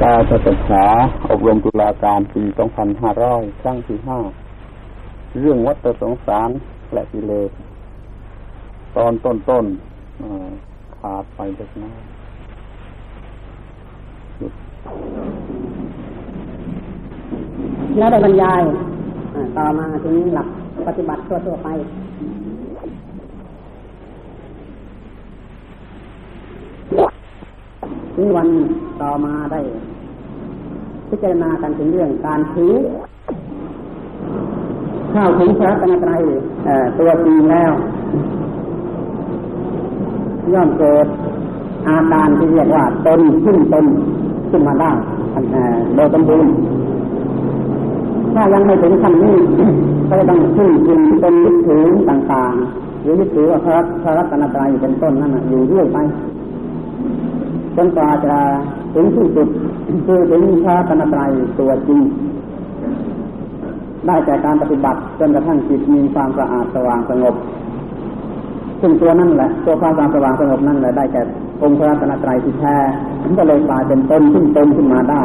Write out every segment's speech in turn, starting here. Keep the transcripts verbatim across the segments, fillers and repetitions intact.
การศึกษาอบรมตุลาการปี สองพันห้าร้อย ครั้งที่ห้าเรื่องวัฏสงสารและกิเลสตอนต้นๆขาดไปเล็กน้อยแล้วได้บรรยายต่อมาถึงหลักปฏิบัติทั่วๆไปถึงวันต่อมาได้พิจารณากันถึงเรื่องการถือเข้าถึงพระรัตนตรัยตัวจริงแล้วย่อมเกิดอาการที่เรียกว่าตนขึ้นตนขึ้นมาได้โดยสมบูรณ์ถ้ายังไม่ถึงขั้นนี้ก็ต้องขึ้นจริงเป็นยึดถือต่างๆหรือยึดถือว่าพระพระรัตนตรัยเป็นต้นนั่นอยู่เรื่อยไปจนกว่าจะถึงที่สุดคือถึงพระรัตนตรัยตัวจริงได้จากการปฏิบัติจนกระทั่งจิตมีความสะอาดสว่างสงบซึ่งตัวนั่นแหละตัวความสว่างสงบนั่นแหละได้แก่องค์พระรัตนตรัยที่แท้ก็เลยกลายเป็นตนขึ้นตนขึ้นมาได้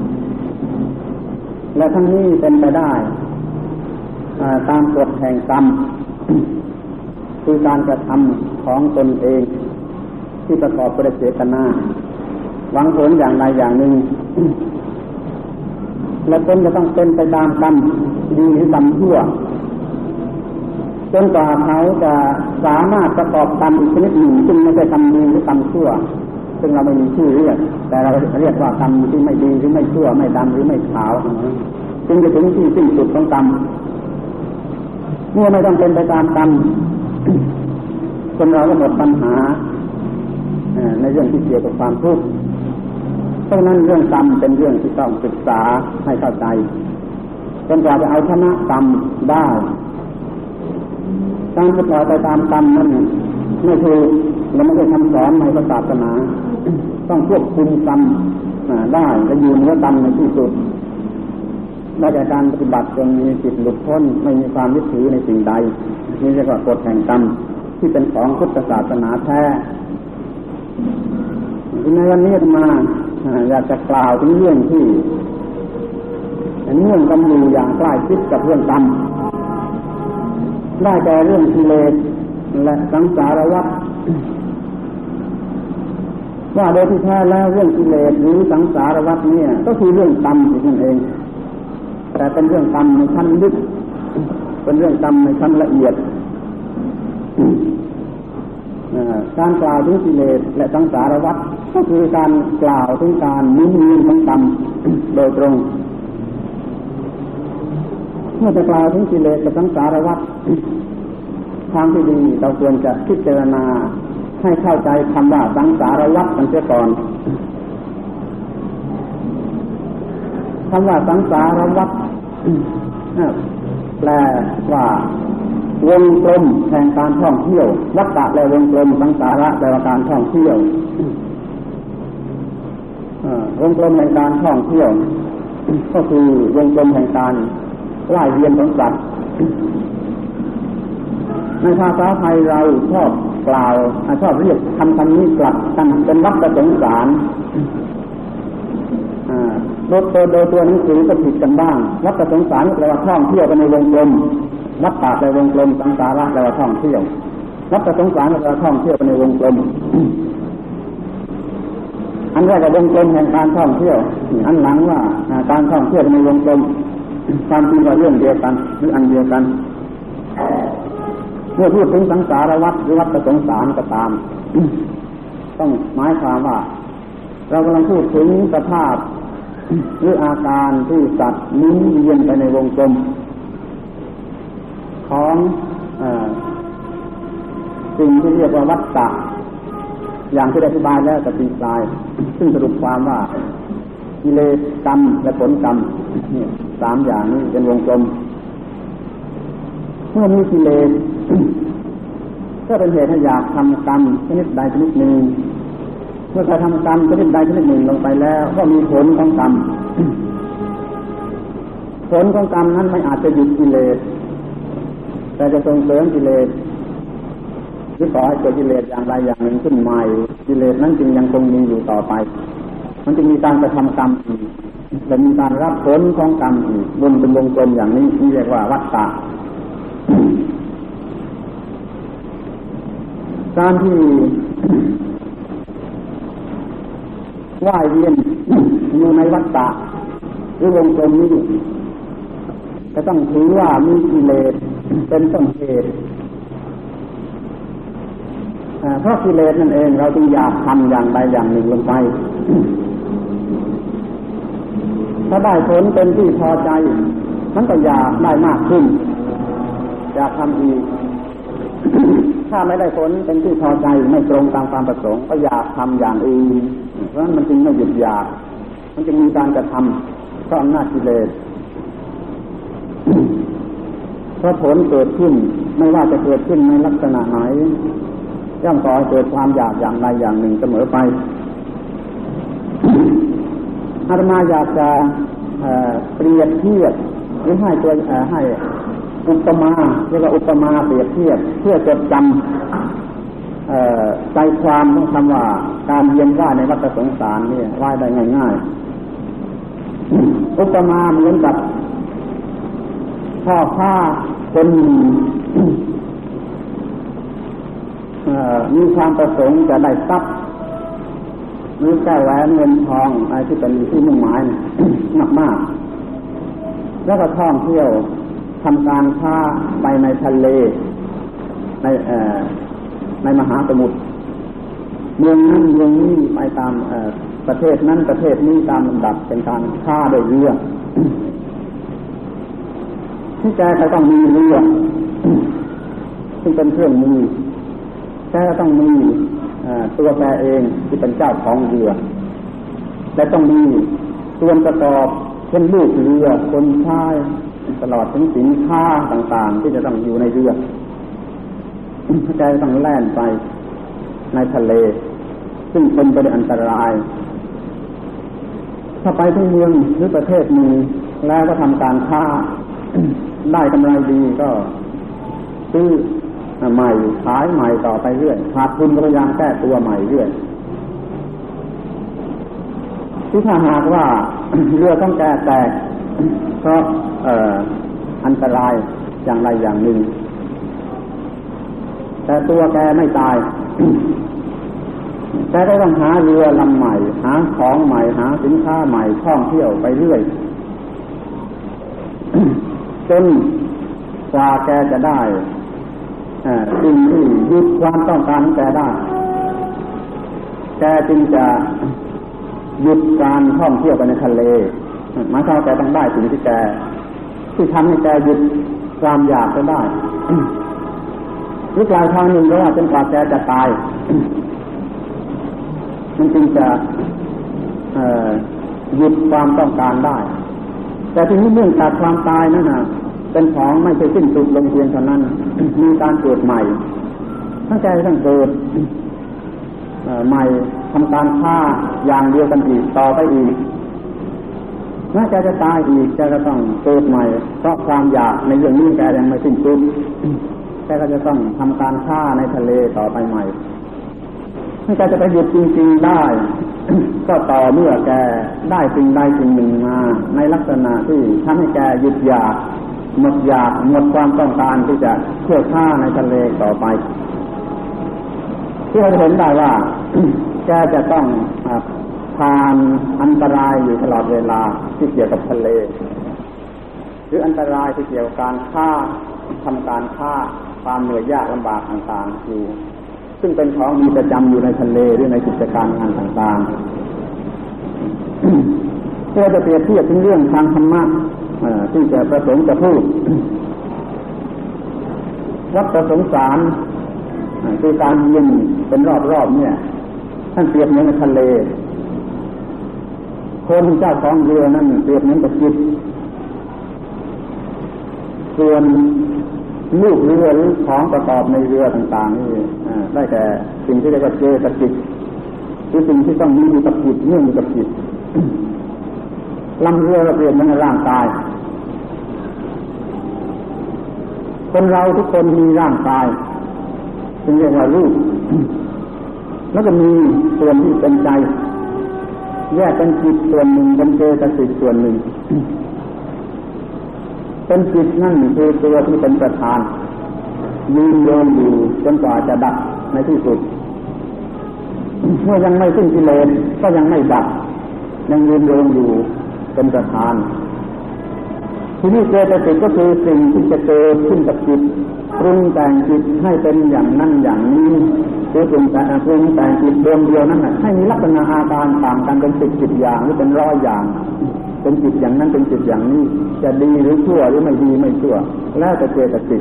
และทั้งนี้เป็นไปได้ตามกฎแห่งกรรมคือการกระทำของตนเองที่ประกอบด้วยเจตนาหวังผลอย่างใดอย่างหนึ่งและตนจะต้องเป็นไปตามกรรมดีหรือกรรมชั่วจนกว่าเขาจะสามารถประกอบกรรมอีกชนิดหนึ่งซึ่งไม่ใช่กรรมดีหรือกรรมชั่วซึ่งเราไม่มีชื่อเรียกแต่เราเรียกว่ากรรมที่ไม่ดีหรือไม่ชั่วไม่ดำหรือไม่ขาวจึงจะถึงที่สิ้นสุดของกรรมเมื่อไม่ต้องเป็นไปตามกรรมคนเราก็หมดปัญหาในเรื่องที่เกี่ยวกับความทุกข์เพราะนั้นเรื่องกรรมเป็นเรื่องที่ต้องศึกษาให้เข้าใจจนกว่าจะเอาชนะกรรมได้การปฏิบัติไปตามกรรมนั้นไม่ถูกและไม่ได้คำสอนในพระศาสนาต้องควบคุมกรรมได้และอยู่เหนือกรรมในที่สุดได้จากการปฏิบัติจนมีจิตหลุดพ้นไม่มีความยึดถือในสิ่งใดนี่เรียกว่ากฎแห่งกรรมที่เป็นของพุทธศาสนาแท้ในวันนี้มาอยากจะกล่าวถึงเรื่องที่เนื่องกันอยู่อย่างใกล้ชิดกับเรื่องกรรมได้แก่เรื่องกิเลสและสังสารวัฏว่าโดยที่แท้แล้วเรื่องกิเลสหรือสังสารวัฏเนี่ยก็คือเรื่องกรรมนั่นเองแต่เป็นเรื่องกรรมในชั้นลึกเป็นเรื่องกรรมในชั้นละเอียดการกล่าวถึงกิเลสและสังสารวัฏก็คือการกล่าวถึงการมุ่งมีของกรรมโดยตรงเมื่อจะกล่าวถึงกิเลสและสังสารวัฏทางที่ดีเราควรจะพิจารณาให้เข้าใจคำว่าสังสารวัฏกันเสียก่อนคำว่าสังสารวัฏแปลว่าวงกลมแห่งการท่องเที่ยววัฏฏะและวงกลมสังสาระแปลว่าการท่องเที่ยววงกลมแห่งการท่องเที่ยวก็คือวงกลมแห่งการว่ายเวียนของสัตว์ในภาษาไทยเราชอบกล่าวชอบเรียกคำคำนี้กลับกันเป็นวัฏสงสารโดยตัวโดยตัวหนังสือก็ผิดกันบ้างวัฏสงสารแปลว่าท่องเที่ยวกันในวงกลมวัฏฏะแปลวงกลมสังสาระแปลว่าท่องเที่ยววัฏสงสารแปลว่าท่องเที่ยวกันในวงกลมอันแรกก็วงกลมแห่งการท่องเที่ยวอันหลังว่าการท่องเที่ยวในวงกลมความจริงว่าเรื่องเดียวกันหรืออันเดียวกันเมื่อพูดถึงสังสารวัฏหรือวัฏสงสารก็ตามต้องหมายความว่าเรากำลังพูดถึงสภาพหรืออาการที่สัตว์หมุนเวียนไปในวงกลมของสิ่งที่เรียกว่าวัฏฏะอย่างที่ได้อธิบายแล้วกับปีกลายซึ่งสรุปความว่ากิเลสกรรมและผลกรรมนี่สามอย่างนี้เป็นวงกลมเมื่อมีกิเลสก็เป็นเหตุให้อยากทำกรรมชนิดใดชนิดหนึ่งเมื่อการทำกรรมชนิดใดชนิดหนึ่งลงไปแล้วก็มีผลของกรรมผลของกรรมนั้นไม่อาจจะหยุดกิเลสแต่จะส่งเสริมกิเลสหรือก่อให้เกิดกิเลสอย่างใดอย่างหนึ่งขึ้นใหม่กิเลสนั้นจึงยังคงมีอยู่ต่อไปมันจะมีการกระทำกรรมอีกและมีการรับผลของกรรมอีกวนเป็นวงกลมอย่างนี้นี่เรียกว่าวัฏฏะการที่ว่ายเวียนอยู่ในวัฏฏะหรือวงกลมนี้จะต้องถือว่ามีกิเลสเป็นต้นเหตุเพราะกิเลสนั่นเองเราจึงอยากทำอย่างใดอย่างหนึ่งลงไปถ้าได้ผลเป็นที่พอใจมันก็อยากได้มากขึ้นอยากทำอีกถ้าไม่ได้ผลเป็นที่พอใจไม่ตรงตามความประสงค์ก็อยากทำอย่างอื่นเพราะฉะนั้นมันจึงไม่หยุดอยากมันจึงมีการกระทำเพราะอำนาจกิเลสเพราะผลเกิดขึ้นไม่ว่าจะเกิดขึ้นในลักษณะไหนย่อมก่อให้เกิดความอยากอย่างใดอย่างหนึ่งเสมอไปอาตมาอยากจะเปรียบเทียบหรือให้ตัวให้อุปมาเรียกว่าอุปมาเปรียบเทียบเพื่อจดจำใจความของคำว่าการเวียนว่ายในวัฏสงสารนี่ว่ายได้ง่ายๆอุปมาเหมือนกับพ่อค้าคนมีความประสงค์จะได้ทรัพย์หรือแก้แหวนเงินทองอะไรที่เป็นที่มุ่งหมายมากมากแล้วก็ท่องเที่ยวทำการค้าไปในทะเลในในมหาสมุทรเมืองนั้นเมืองนี้ไปตามประเทศนั้นประเทศนี้ตามลำดับเป็นการค้าโดยเรือที่แกก็ต้องมีเรือซึ่งเป็นเครื่องมือแกก็ต้องมีตัวแกเองที่เป็นเจ้าของเรือและต้องมีส่วนประกอบเช่นลูกเรือคนพายตลอดถึงสินค้าต่างๆที่จะต้องอยู่ในเรือแกต้องแล่นไปในทะเลซึ่งเป็นไปด้วยอันตรายถ้าไปที่เมืองหรือประเทศหนึ่งแล้วก็ทำการค้าได้กำไรดีก็ซื้อใหม่ขายใหม่ต่อไปเรื่อยขาดทุนก็พยายามแก้ตัวใหม่เรื่อยที่ถ้าหากว่าเรือต้องแก้แตกเพราะเอ่ออันตรายอย่างใดอย่างหนึ่งแต่ตัวแกไม่ตายแกก็ต้องหาเรือลำใหม่หาของใหม่หาสินค้าใหม่ท่องเที่ยวไปเรื่อยจนกว่าแกจะได้สิ่งที่ยึดความต้องการของแกได้แกจึงจะหยุดการท่องเที่ยวไปในทะเลหมายความว่าแกต้องได้สิ่งที่แกที่ทำให้แกหยุดความอยากก็ได้หรือปลายทางหนึ่งก็ว่าจนกว่าแกจะตายมันจึงจะหยุดความต้องการได้แต่ทีนี้เนื่องจากความตายนั่นน่ะเป็นของไม่ใช่สิ้นสุดลงเพียงเท่านั้นมีการเกิดใหม่ทั้งใจทั้งเกิดใหม่ทำการฆ่าอย่างเดียวกันอีกต่อไปอีกน่าจะจะตายอีกแกก็ต้องเกิดใหม่เพราะความอยากในเรื่องนี้แกยังไม่สิ้นสุดแกก็จะต้องทำการฆ่าในทะเลต่อไปใหม่ถ้าแกจะไปหยุดจริงๆได้ก็ต่อเมื่อแกได้สิ่งใดสิ่งหนึ่งมาในลักษณะที่ทำให้แกหยุดอยากหมดอยากหมดความต้องการที่จะเที่ยวฆ่าในทะเลต่อไปที่เราเห็นได้ว่าแกจะต้องผ่านอันตรายอยู่ตลอดเวลาที่เกี่ยวกับทะเลหรืออันตรายที่เกี่ยวกับการฆ่าทำการฆ่าความเหนื่อยยากลำบากต่างๆอยู่ซึ่งเป็นของมีประจำอยู่ในทะเลหรือในกิจการงานต่างๆที่เราจะเปรียบเทียบถึงเรื่องทางธรรมะที่จะประสงค์จะพูดวัฏสงสารคือการเวียนเป็นรอบๆเนี่ยท่านเปรียบเหมือนทะเลคนเจ้าของเรือนั่นเปรียบเหมือนกับจิตส่วนลูกเรือหรือของประกอบในเรือต่างๆนี่ได้แก่สิ่งที่เรียกว่าเจตสิกคือสิ่งที่ต้องมีอยู่กับจิตเนื่องอยู่กับจิตลำเรือเปรียบเหมือนร่างกายคนเราทุกคนมีร่างกายซึ่งเรียกว่ารูปแล้วก็มีส่วนที่เป็นใจแยกเป็นจิตส่วนหนึ่งเป็นเจตสิกส่วนหนึ่งเป็นจิตนั่นคือตัวที่เป็นประธานยืนโยงอยู่จนกว่าจะดับในที่สุดเมื่อยังไม่สิ้นกิเลสก็ยังไม่ดับยังยืนโยงอยู่เป็นประธานที่นี่เจตสิกก็คือสิ่งที่จะเกิดขึ้นกับจิตปรุงแต่งจิตให้เป็นอย่างนั้นอย่างนี้คือปรุงแต่งปรุงแต่งจิตดวงเดียวนั้นให้มีลักษณะอาการต่างกันเป็นสิบสิบอย่างหรือเป็นร้อยอย่างเป็นจิตอย่างนั้นเป็นจิตอย่างนี้จะดีหรือชั่วหรือไม่ดีไม่ชั่วแล้วแต่เจตสิก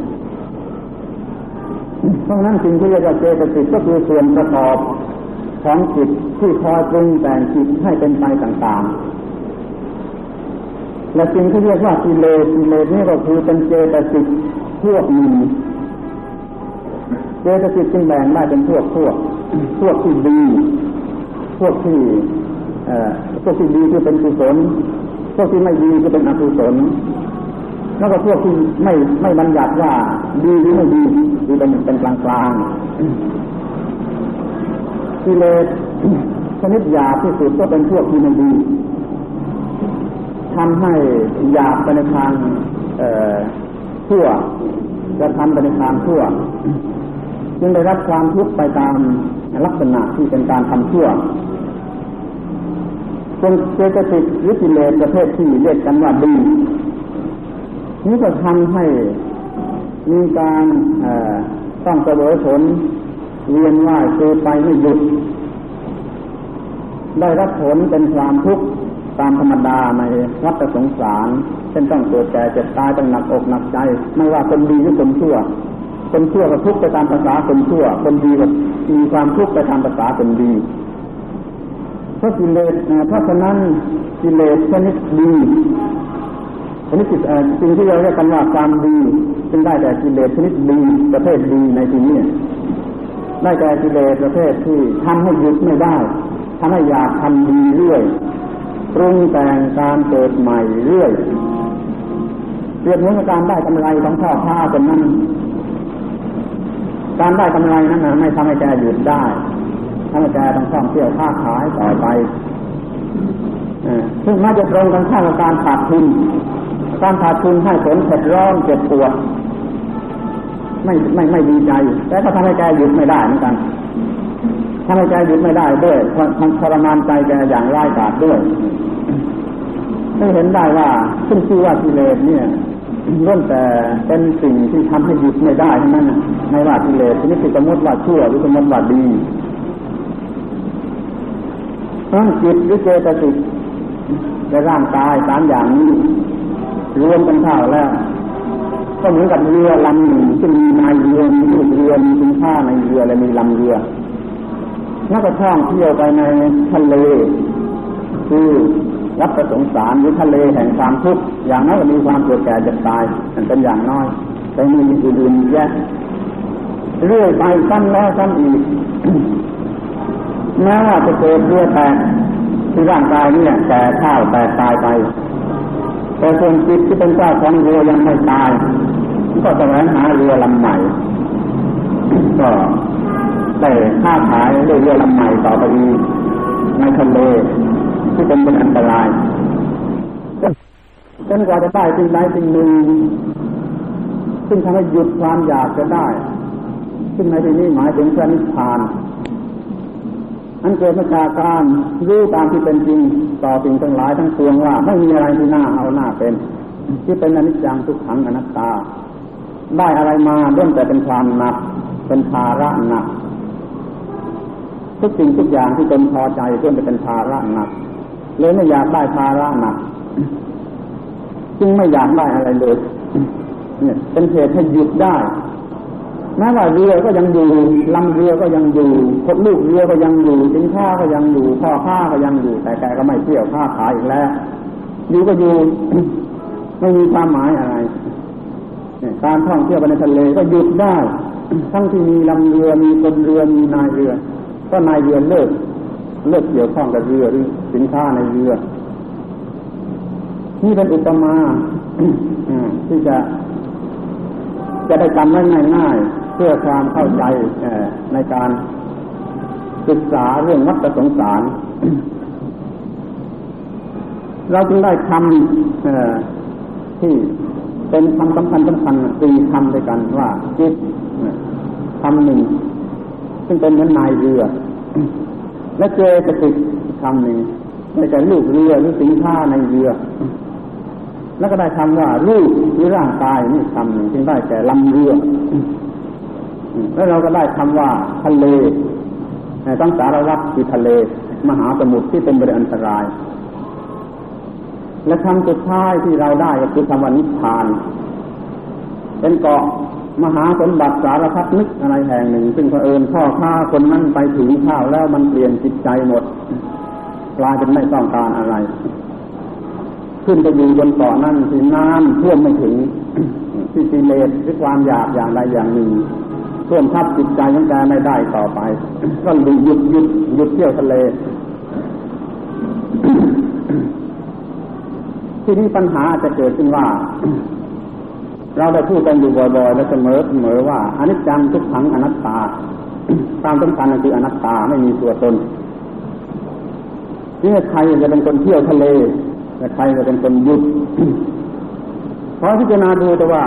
เพราะนั้นสิ่งที่เรียกว่าเจตสิกก็คือส่วนประกอบของจิตที่คอยปรุงแต่งจิตให้เป็นไปต่างๆและสิ่งที่เรียกว่ากิเลสกิเลสนี่ก็คือเป็นเจตสิกพวกหนึ่งเจตสิกจึงแบ่งได้เป็นพวกพวกพวกที่ดีพวกที่เอ่อพวกที่ดีคือเป็นกุศลพวกที่ไม่ดีคือเป็นอกุศลแล้วก็พวกที่ไม่ไม่บัญญัติว่าดีหรือไม่ดีคือเป็นเป็นกลางกลางกิเลสชนิดหยาบที่สุดก็เป็นพวกที่ไม่ดีทำให้หยาบไปในทางเอ่อชั่วจะทำไปในทางชั่วจึงได้รับความทุกข์ไปตามลักษณะที่เป็นการทำชั่วจนเจตสิกหรือกิเลสประเภทที่เรียกกันว่าดีนี้ก็ทำให้มีการต้องเสวยผลเวียนว่ายเกิดไปไม่หยุดได้รับผลเป็นความทุกข์ตามธรรมดาในวัฏสงสารเช่นต้องเกิดแก่เจ็บตายต้องหนักอกหนักใจไม่ว่าคนดีหรือคนชั่วคนชั่วก็ทุกข์ไปตามภาษาคนชั่วคนดีก็มีความทุกข์ไปตามภาษาคนดีเพราะกิเลสเพราะฉะนั้นกิเลสชนิดดีชนิดสิ่งที่เราเรียกกันว่าความดีจึงได้แต่กิเลสชนิดดีประเภทดีในที่นี้ได้แต่กิเลสประเภทที่ทำให้หยุดไม่ได้ทำให้อยากทำดีเรื่อยปรุงแต่งการเกิดใหม่เรื่อยเปรียบเหมือนกับการได้กำไรของพ่อค้าคนนั้นการได้กำไรนั้นไม่ทำให้แกหยุดได้ทำให้แกต้องท่องเที่ยวค้าขายต่อไปซึ่งน่าจะตรงกันข้ามกับการขาดทุนการขาดทุนให้ผลเผ็ดร้อนเจ็บปวดไม่ไม่ไม่ดีใจแต่ก็ทำให้แกหยุดไม่ได้เหมือนกันทำให้แกหยุดไม่ได้ด้วยมันทรมานใจแกอย่างร้ายกาจด้วยให้เห็นได้ว่าซึ่งชื่อว่ากิเลสเนี่ยล้วนแต่เป็นสิ่งที่ทำให้หยุดไม่ได้ทั้งนั้นไม่ว่ากิเลสชนิดที่สมมติว่าชั่วหรือสมมติว่าดีทั้งจิตหรือเจตสิกในร่างกายสามอย่างนี้รวมกันเข้าแล้วก็เหมือนกับเรือลำหนึ่งที่มีนายเรือมีลูกเรือมีสินค้าในเรือและมีลำเรือแล้วก็ท่องเที่ยวไปในทะเลคือวัฏสงสารหรือทะเลแห่งความทุกข์อย่างน้อยก็มีความเกิดแก่เจ็บตายนั่นเป็นอย่างน้อยแต่มีอื่นๆแยะเรื่อยไปซ้ำแล้วซ้ำอีกแม้ว่าจะเกิดเรือแตกที่ร่างกายเนี่ยแต่ข้าวแต่ตายไปแต่ส่วนจิตที่เป็นเจ้าของเรือยังไม่ตายก็แสวงหาเรือลำใหม่ก็ได้ค้าขายด้วยเรือลำใหม่ต่อไปอีกในทะเลที่เป็นเป็นอันตรายจนกว่าจะได้สิ่งใดสิ่งหนึ่งซึ่งทำให้หยุดความอยากจะได้ซึ่งในที่นี้หมายถึงพระนิพพานอันเกิดมาจากการรู้ตามที่เป็นจริงต่อสิ่งทั้งหลายทั้งปวงว่าไม่มีอะไรที่น่าเอาหน้าเป็นที่เป็นอนิจจังทุกขังอนัตตาได้อะไรมาล้วนแต่เป็นความหนักเป็นภาระหนักทุกสิ่งทุกอย่างที่ตนพอใจล้วนแต่เป็นภาระหนักเลยไม่อยากได้ภาระหนักจึงไม่อยากได้อะไรเลยเนี่ยเป็นเหตุให้หยุดได้แม้ว่าเรือก็ยังอยู่ลำเรือก็ยังอยู่คนลูกเรือก็ยังอยู่สินค้าก็ยังอยู่พ่อค้าก็ยังอยู่แต่แกก็ไม่เที่ยวค้าขายอีกแล้วอยู่ก็อยู่ ไม่มีความหมายอะไรการท่องเที่ยวไปในทะเลก็หยุดได้ทั้งที่มีลำเรือมีคนเรือมีนายเรือก็นายเรือเลิกเลิกเกี่ยวข้องกับเรือหรือสินค้าในเรือนี่เป็นอุปมาที่จะจะได้จำได้ง่ายๆเพื่อความเข้าใจในการศึกษาเรื่องวัฏสงสารเราจึงได้คำที่เป็นคำสำคัญสำคัญสี่คำด้วยกันว่าจิตคำหนึ่งซึ่งเป็นเหมือนนายเรือและเจตสิกคำหนึ่งได้แก่ลูกเรือหรือสินค้าในเรือแล้วก็ได้คำว่ารูปหรือร่างกายนี่คำหนึ่งจึงได้แก่ลำเรือแล้วเราก็ได้คำว่าทะเลตั้งสารวัตรคือทะเลมหาสมุทรที่เป็นบริอันตรายและคำสุดท้ายที่เราได้ก็คือคำว่านิพพานเป็นเกาะมหาสมบัติสารพัดนึกอะไรแห่งหนึ่งซึ่งเผอิญพ่อค้าคนนั้นไปถึงข้าวแล้วมันเปลี่ยนจิตใจหมดกลายเป็นไม่ต้องการอะไรขึ้นไปอยู่บนเกาะนั้นที่น้ำท่วมไม่ถึงที่กิเลสหรือความอยากอย่างใดอย่างหนึ่งท่วมทับจิตใจของแกไม่ได้ต่อไปก็หยุดหยุดหยุดหยุดเที่ยวทะเลที่นี้ปัญหาจะเกิดขึ้นว่าเราได้พูดกันอยู่บ่อยๆและเสมอเสมอว่าอนิจจังทุกขังอนัตตาตามสำคัญคืออนัตตาไม่มีตัวตนนี่ใครจะเป็นคนเที่ยวทะเลแต่ใครจะเป็นคนหยุดเพราะพิจารณาดูแต่ว่า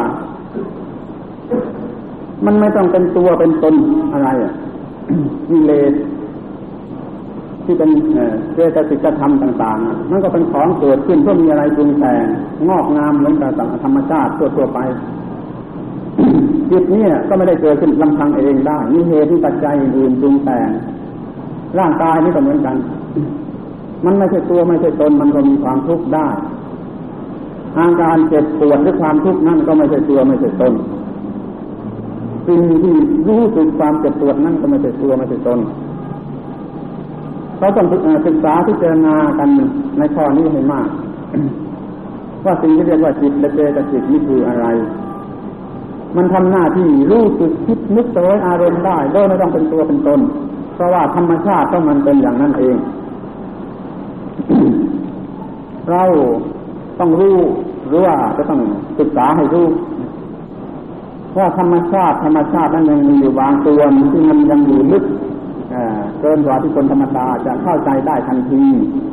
มันไม่ต้องเป็นตัวเป็นตนอะไรอ่ะกิเลสที่เป็นเจตสิกธรรมต่างๆมันก็เป็นของเกิดขึ้นเพื่อมีอะไรปรุงแต่งงอกงามเหมือนกับธรรมชาติทั่วๆไปจิตเนี่ยก็ไม่ได้เกิดขึ้นลำพังเองได้มีเหตุที่ปัจจัยอื่นปรุงแต่งร่างกายนี่ก็เหมือนกันมันไม่ใช่ตัวไม่ใช่ตนมันก็มีความทุกข์ได้อาการเจ็บปวดหรือความทุกข์นั่นก็ไม่ใช่ตัวไม่ใช่ตนสิ่งที่รู้สึกความเจ็บปวดนั่นก็ไม่ใช่ตัวไม่ใช่ตนเราต้องศึกษาพิจารณากันในข้อนี้ให้มากว่าสิ่งที่เรียกว่าจิตและเจตสิกนี่คืออะไรมันทำหน้าที่รู้สึกคิดนึกเสวยอารมณ์ได้โดยไม่ต้องเป็นตัวเป็นตนเพราะว่าธรรมชาติต้องมันเป็นอย่างนั้นเองเราต้องรู้หรือว่าจะต้องศึกษาให้รู้ว่าธรรมชาติธรรมชาตินั้นยังมีอยู่บางส่วนที่มันยังอยู่ลึกเกินกว่าที่คนธรรมดาจะเข้าใจได้ทันที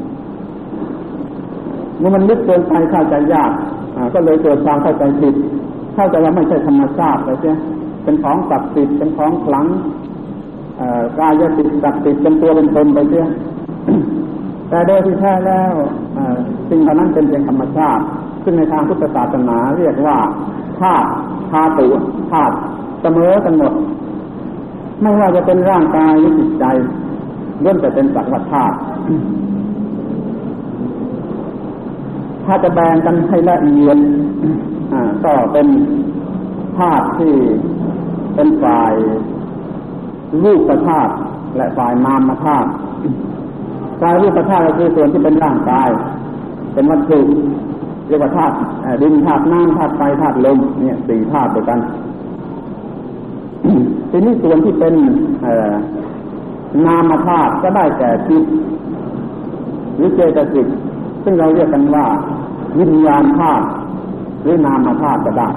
เมื่อมันลึกเกินไปเข้าใจยากก็เลยเกิดความเข้าใจผิดเข้าใจว่าไม่ใช่ธรรมชาติเลยใช่เป็นของศักดิ์สิทธิ์เป็นของขลังกายสิทธิ์ศักดิ์สิทธิ์เป็นตัวเป็นตนไปเสียแต่โดยที่แท้แล้วสิ่งเหล่านั้นเป็นเพียงธรรมชาติซึ่งในทางพุทธศาสนาเรียกว่าธาตุธาตุธาตุเสมอกันหมดไม่ว่าจะเป็นร่างกายหรือจิตใจล้วนแต่เป็นสักว่าธาตุถ้าจะแบ่งกันให้ละเอียดก็เป็นธาตุที่เป็นฝ่ายรูปธาตุและฝ่ายนามธาตุฝ่ายรูปธาตุก็คือส่วนที่เป็นร่างกายเป็นวัตถุเรียกว่าธาตุดินธาตุน้ำธาตุไฟธาตุลมเนี่ยสี่ธาตุด้วยกันทีนี้ส่วนที่เป็นนามธาตุก็ได้แก่จิตหรือเจตสิกซึ่งเราเรียกกันว่าวิญญาณธาตุหรือนามธาตุก็ได้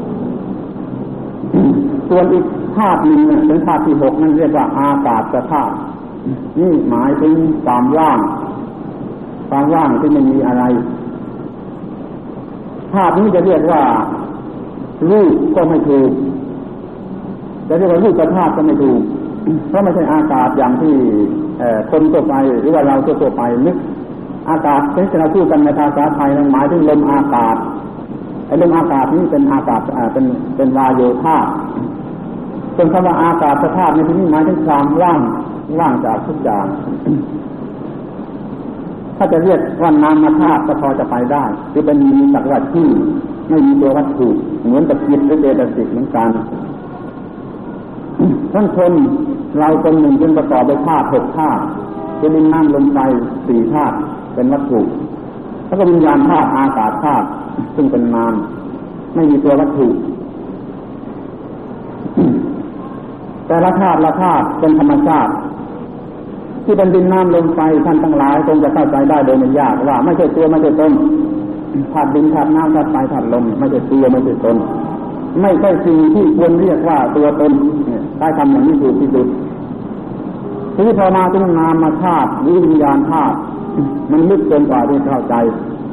ส่วนอีกธาตุหนึ่งเป็นธาตุที่หกนั่นเรียกว่าอากาศธาตุนี่หมายถึงความว่างความว่างที่ไม่มีอะไรธาตุนี้จะเรียกว่ารูปก็ไม่ถูกจะเรียกว่ารูปธาตุก็ไม่ถูกเพราะไม่ใช่อากาศอย่างที่คนทั่วไปหรือว่าเราทั่วไปนึกอากาศที่เราพูดกันในภาษาไทยนั้นหมายถึงลมอากาศไอ้ลมอากาศนี้เป็นอากาศเป็นเป็นวาโยธาตุส่วนคำว่าอากาศธาตุในที่นี้หมายถึงความว่างว่างจากทุกอย่างถ้าจะเรียกว่านามธาตุก็พอจะไปได้คือเป็นมีสักว่าที่ไม่มีตัววัตถุเหมือนกับจิตหรือเจตสิกเหมือนกันท่านคนเราคนหนึ่งเป็นประกอบด้วยธาตุหกธาตุคือดินน้ำลมไฟสี่ธาตุเป็นวัตถุแล้วก็วิญญาณธาตุอากาศธาตุซึ่งเป็นนามไม่มีตัววัตถุแต่ละธาตุละธาตุเป็นธรรมชาติที่เป็นดินน้ำลมไฟท่านทั้งหลายคงจะเข้าใจได้โดยไม่ยากว่าไม่ใช่ตัวไม่ใช่ตนธาตุดินธาตุน้ำธาตุไฟธาตุลมไม่ใช่ตัวไม่ใช่ตนไม่ใช่สิ่งที่ควรเรียกว่าตัวตนได้ทำอย่างนี้ถูกที่สุดทีนี้พอมาถึงนามธาตุหรือวิญญาณธาตุมันลึกเกินกว่าที่เข้าใจ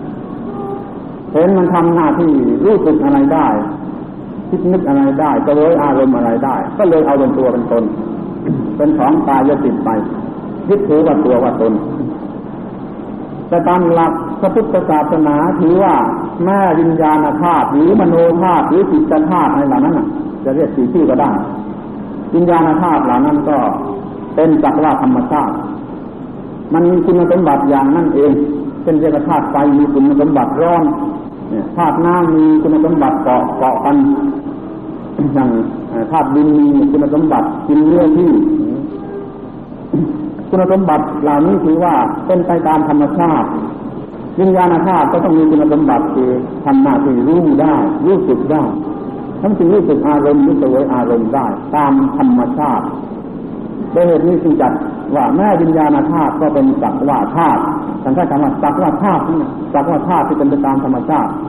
เห็นมันทำหน้าที่รู้สึกอะไรได้คิดนึกอะไรได้จะเลยอารมณ์อะไรได้ก็เลยเอาเป็นตัวเป็นตนเป็นของตายติดไปยึดถือว่าตัวว่าตนแต่ตามหลักพระพุทธศาสนาถือว่าแม่วิญญาณธาตุหรือมโนธาตุหรือจิตธาตุอะไรเหล่านั้นจะเรียกสี่ชื่อก็ได้วิญญาณธาตุเหล่านั้นก็เป็นจักรวาลธรรมชาติมันมีคุณสมบัติอย่างนั้นเองเป็นเรียกธาตุไฟมีคุณสมบัติร้อนธาตุน้ำมีคุณสมบัติเกาะเกาะกันอย่างธาตุดินมีคุณสมบัติกินเนื้อที่คุณสมบัติเหล่านี้ถือว่าเป็นไปตามธรรมชาติวิญญาณธาตุก็ต้องมีคุณสมบัติคือทำหน้าที่รู้ได้รู้สึกได้ทั้งสิ่งรู้สึกอารมณ์รู้สึกอารมณ์ได้ตามธรรมชาติด้วยเหตุนี้จึงจัดว่าแม่วิญญาณธาตุก็เป็นจักรวาลธาตุท่านใช้คำว่าจักรวาลธาตุนี่จักรวาลธาตุที่เป็นไปตามธรรมชาติ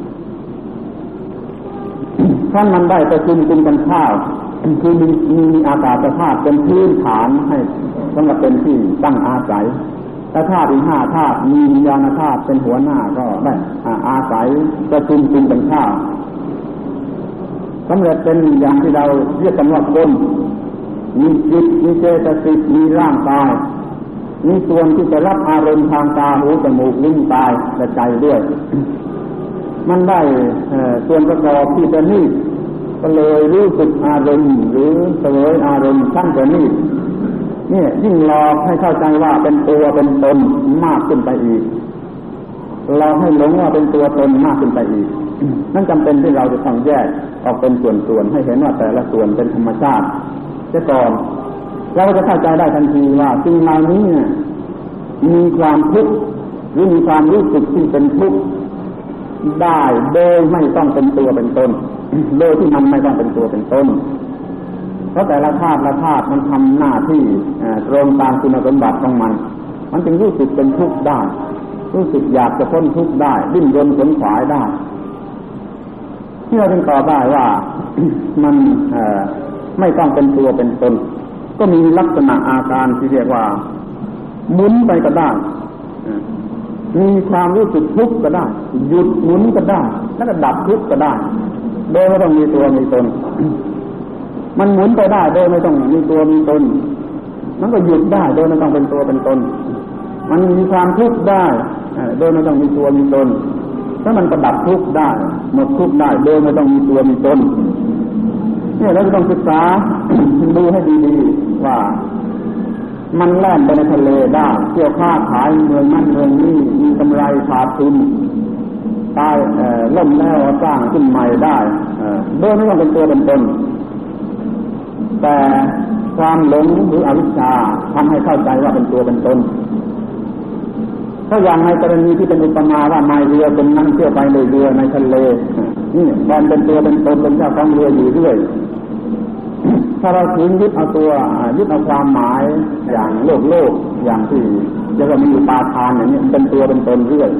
ท่านมันได้ประชุมกุมกันข้าวคือมีมีอากาศธาตุเป็นพื้นฐานให้สำหรับเป็นที่ตั้งอาศัยแต่ธาตุอีกห้าธาตุมีวิญญาณธาตุเป็นหัวหน้าก็ได้อาศัยประชุมกุมกันข้าวสำเร็จเป็นอย่างที่เราเรียกกันว่าคนมีจิตมีเจตสิกมีร่างกายมีส่วนที่จะรับอารมณ์ทางตาหูจมูกลิ้นกายและใจด้วยมันได้ส่วนประกอบที่จะนี่ก็เลยรู้สึกอารมณ์หรือเสวยอารมณ์ขั้นจะนี่นี่ยิ่งหลอกให้เข้าใจว่าเป็นตัวเป็นตนมากขึ้นไปอีกเราให้หลงว่าเป็นตัวตนมากขึ้นไปอีกนั่นจำเป็นที่เราจะต้องแยกออกเป็นส่วนๆให้เห็นว่าแต่ละส่วนเป็นธรรมชาติเสียก่อนเราก็จะเข้าใจได้ทันทีว่าสิ่งเหล่านี้มีความทุกข์หรือมีความรู้สึกที่เป็นทุกข์ได้โดยไม่ต้องเป็นตัวเป็นตนโดยที่มันไม่ต้องเป็นตัวเป็นตนเพราะแต่ละธาตุละธาตุมันทำหน้าที่ตรงตามคุณสมบัติของมันมันจึงรู้สึกเป็นทุกข์ได้รู้สึกอยากจะพ้นทุกข์ได้ดิ้นรนขนขวายได้ที่เราจึงตอบได้ว่า มันไม่ต้องเป็นตัวเป็นตนก็มีลักษณะอาการที่เรียกว่าหมุนไปก็ได้มีความรู้สึกทุกข์ก็ได้หยุดหมุนก็ได้แล้วก็ดับทุกข์ก็ได้โดยไม่ต้องมีตัวมีตนมันหมุนไปได้โดยไม่ต้องมีตัวมีตนมันก็หยุดได้โดยไม่ต้องเป็นตัวเป็นตนมันมีความทุกข์ได้โดยไม่ต้องมีตัวมีตนถ้ามันก็ดับทุกข์ได้หมดทุกข์ได้โดยไม่ต้องมีตัวมีตนเนี่ยเราจะต้องศึกษา ดูให้ดีๆว่ามันแล่นไปในทะเลได้เที่ยวค้าขายเมืองนั่นเมืองนี้มีกำไรขาดทุนตายล่มแล้วสร้างขึ้นใหม่ได้โดยไม่ต้องเป็นตัวเป็นตนแต่ความหลงหรืออวิชชาทำให้เข้าใจว่าเป็นตัวเป็นตนถ้าอย่างในกรณีที่เป็นอุปมาว่านายเรือเป็นนั่งเที่ยวไปในเรือในทะเลนี่แบนเป็นตัวเป็นตนเป็นเจ้าของเรืออยู่เรื่อยถ้าเราถึงยึดเอาตัวยึดเอาความหมายอย่างโลกโลกอย่างที่เรียกว่ามีอุปาทานอย่างนี้เป็นตัวเป็นตนเรื่อย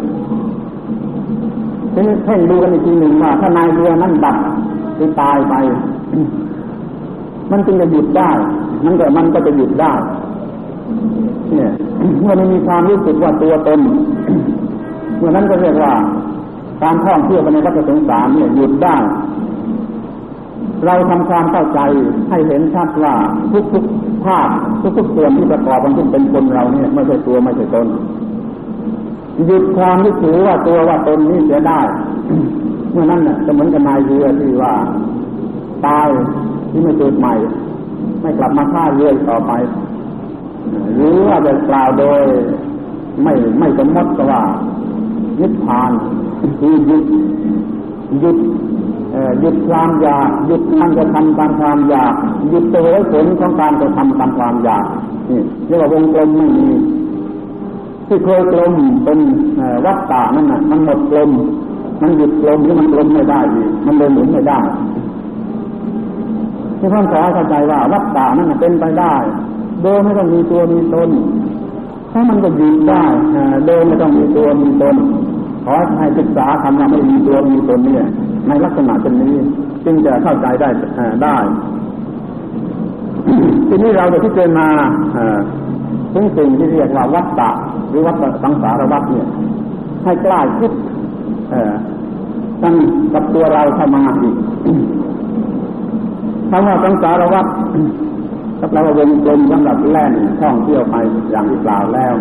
ทีนี้เพ่งดูกันอีกทีหนึ่งว่าถ้านายเรือนั้นดับหรือตายไปมันจึงจะหยุดได้มันก็มันก็จะหยุดได้เนี่ยเมื่อมันมีความรู้สึกว่าตัวตนเมื่อนั้นก็เรียกว่าการท่องเที่ยวไปในวัฏสงสารเนี่ยหยุดได้เราทำความเข้าใจให้เห็นชัดว่าทุกๆภาพทุกๆส่วนที่ประกอบกันขึ้นเป็นคนเราเนี่ยไม่ใช่ตัวไม่ใช่ตนหยุดความรู้สึกว่าตัวว่าตนนี่เสียได้เมื่อนั้นน่ะจะเหมือนกับนายเรือที่ว่าตายที่ไม่เกิดใหม่ไม่กลับมาฆ่าเรือต่อไปหรือว่าจะกล่าวโดยไม่ไม่สมมติว่านิพพานคือหยุดหยุดหยุดความอยากหยุดการกระทำตามความอยากหยุดตัวผลของการกระทำตามความอยากนี่เรียกว่าวงกลมไม่มีที่เคยกลมเป็นวัฏฏะนั่นน่ะมันหมดกลมมันหยุดกลมหรือมันกลมไม่ได้อีกมันเลยหมุนไม่ได้ที่ท่านขอเข้าใจว่าวัฏฏะนั่นน่ะเป็นไปได้โดยไม่ต้องมีตัวมีตนถ้ามันก็หยุดได้โดยไม่ต้องมีตัวมีตนขอให้ศึกษาคำว่าไม่มีตัวมีตนเนี่ยในลักษณะเช่นนี้จึงจะเข้าใจได้ได้ทีนี้เราจะพิจารณาถึงสิ่งที่เรียกว่าวัฏฏะหรือวัฏสังสารวัฏเนี่ยให้กล้าคิดเออตั้งกับตัวเราเข้ามาอีกคำว่าสังสารวัฏก็แปลว่าวงกลมสำหรับแล่นท่องเที่ยวไปอย่างที่กล่าวแล้ว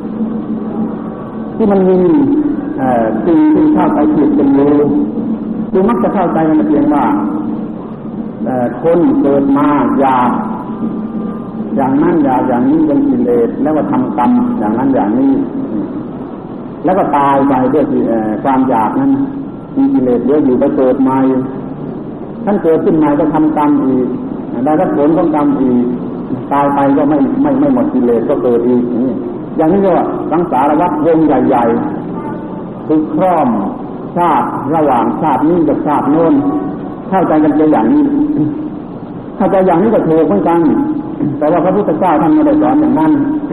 ที่มันมีสิ่งที่เข้าไปผิดเป็นรู้คือมักจะเข้าใจกันเพียงว่าคนเกิดมาอยากอย่างนั้นอยากอย่างนี้เป็นกิเลสแล้วก็ทำกรรมอย่างนั้นอย่างนี้แล้วก็ตายไปด้วยความอยากนั้นมีกิเลสเยอะอยู่ไปเกิดใหม่ท่านเกิดขึ้นใหม่ก็ทำกรรมอีกได้รับผลของกรรมอีกตายไปก็ไม่ไม่ไม่หมดกิเลสก็เกิดอีกอย่างนี้เรียกว่าสังสารวัฏวงใหญ่ๆคือครอบชาติระหว่างชาตินี้กับชาติโน้นเข้าใจกันเป็นอย่างนี้เข้าใจอย่างนี้ก็ถูกเหมือนกันแต่ว่าพระพุทธเจ้าท่านไม่ได้สอนอย่างนั้น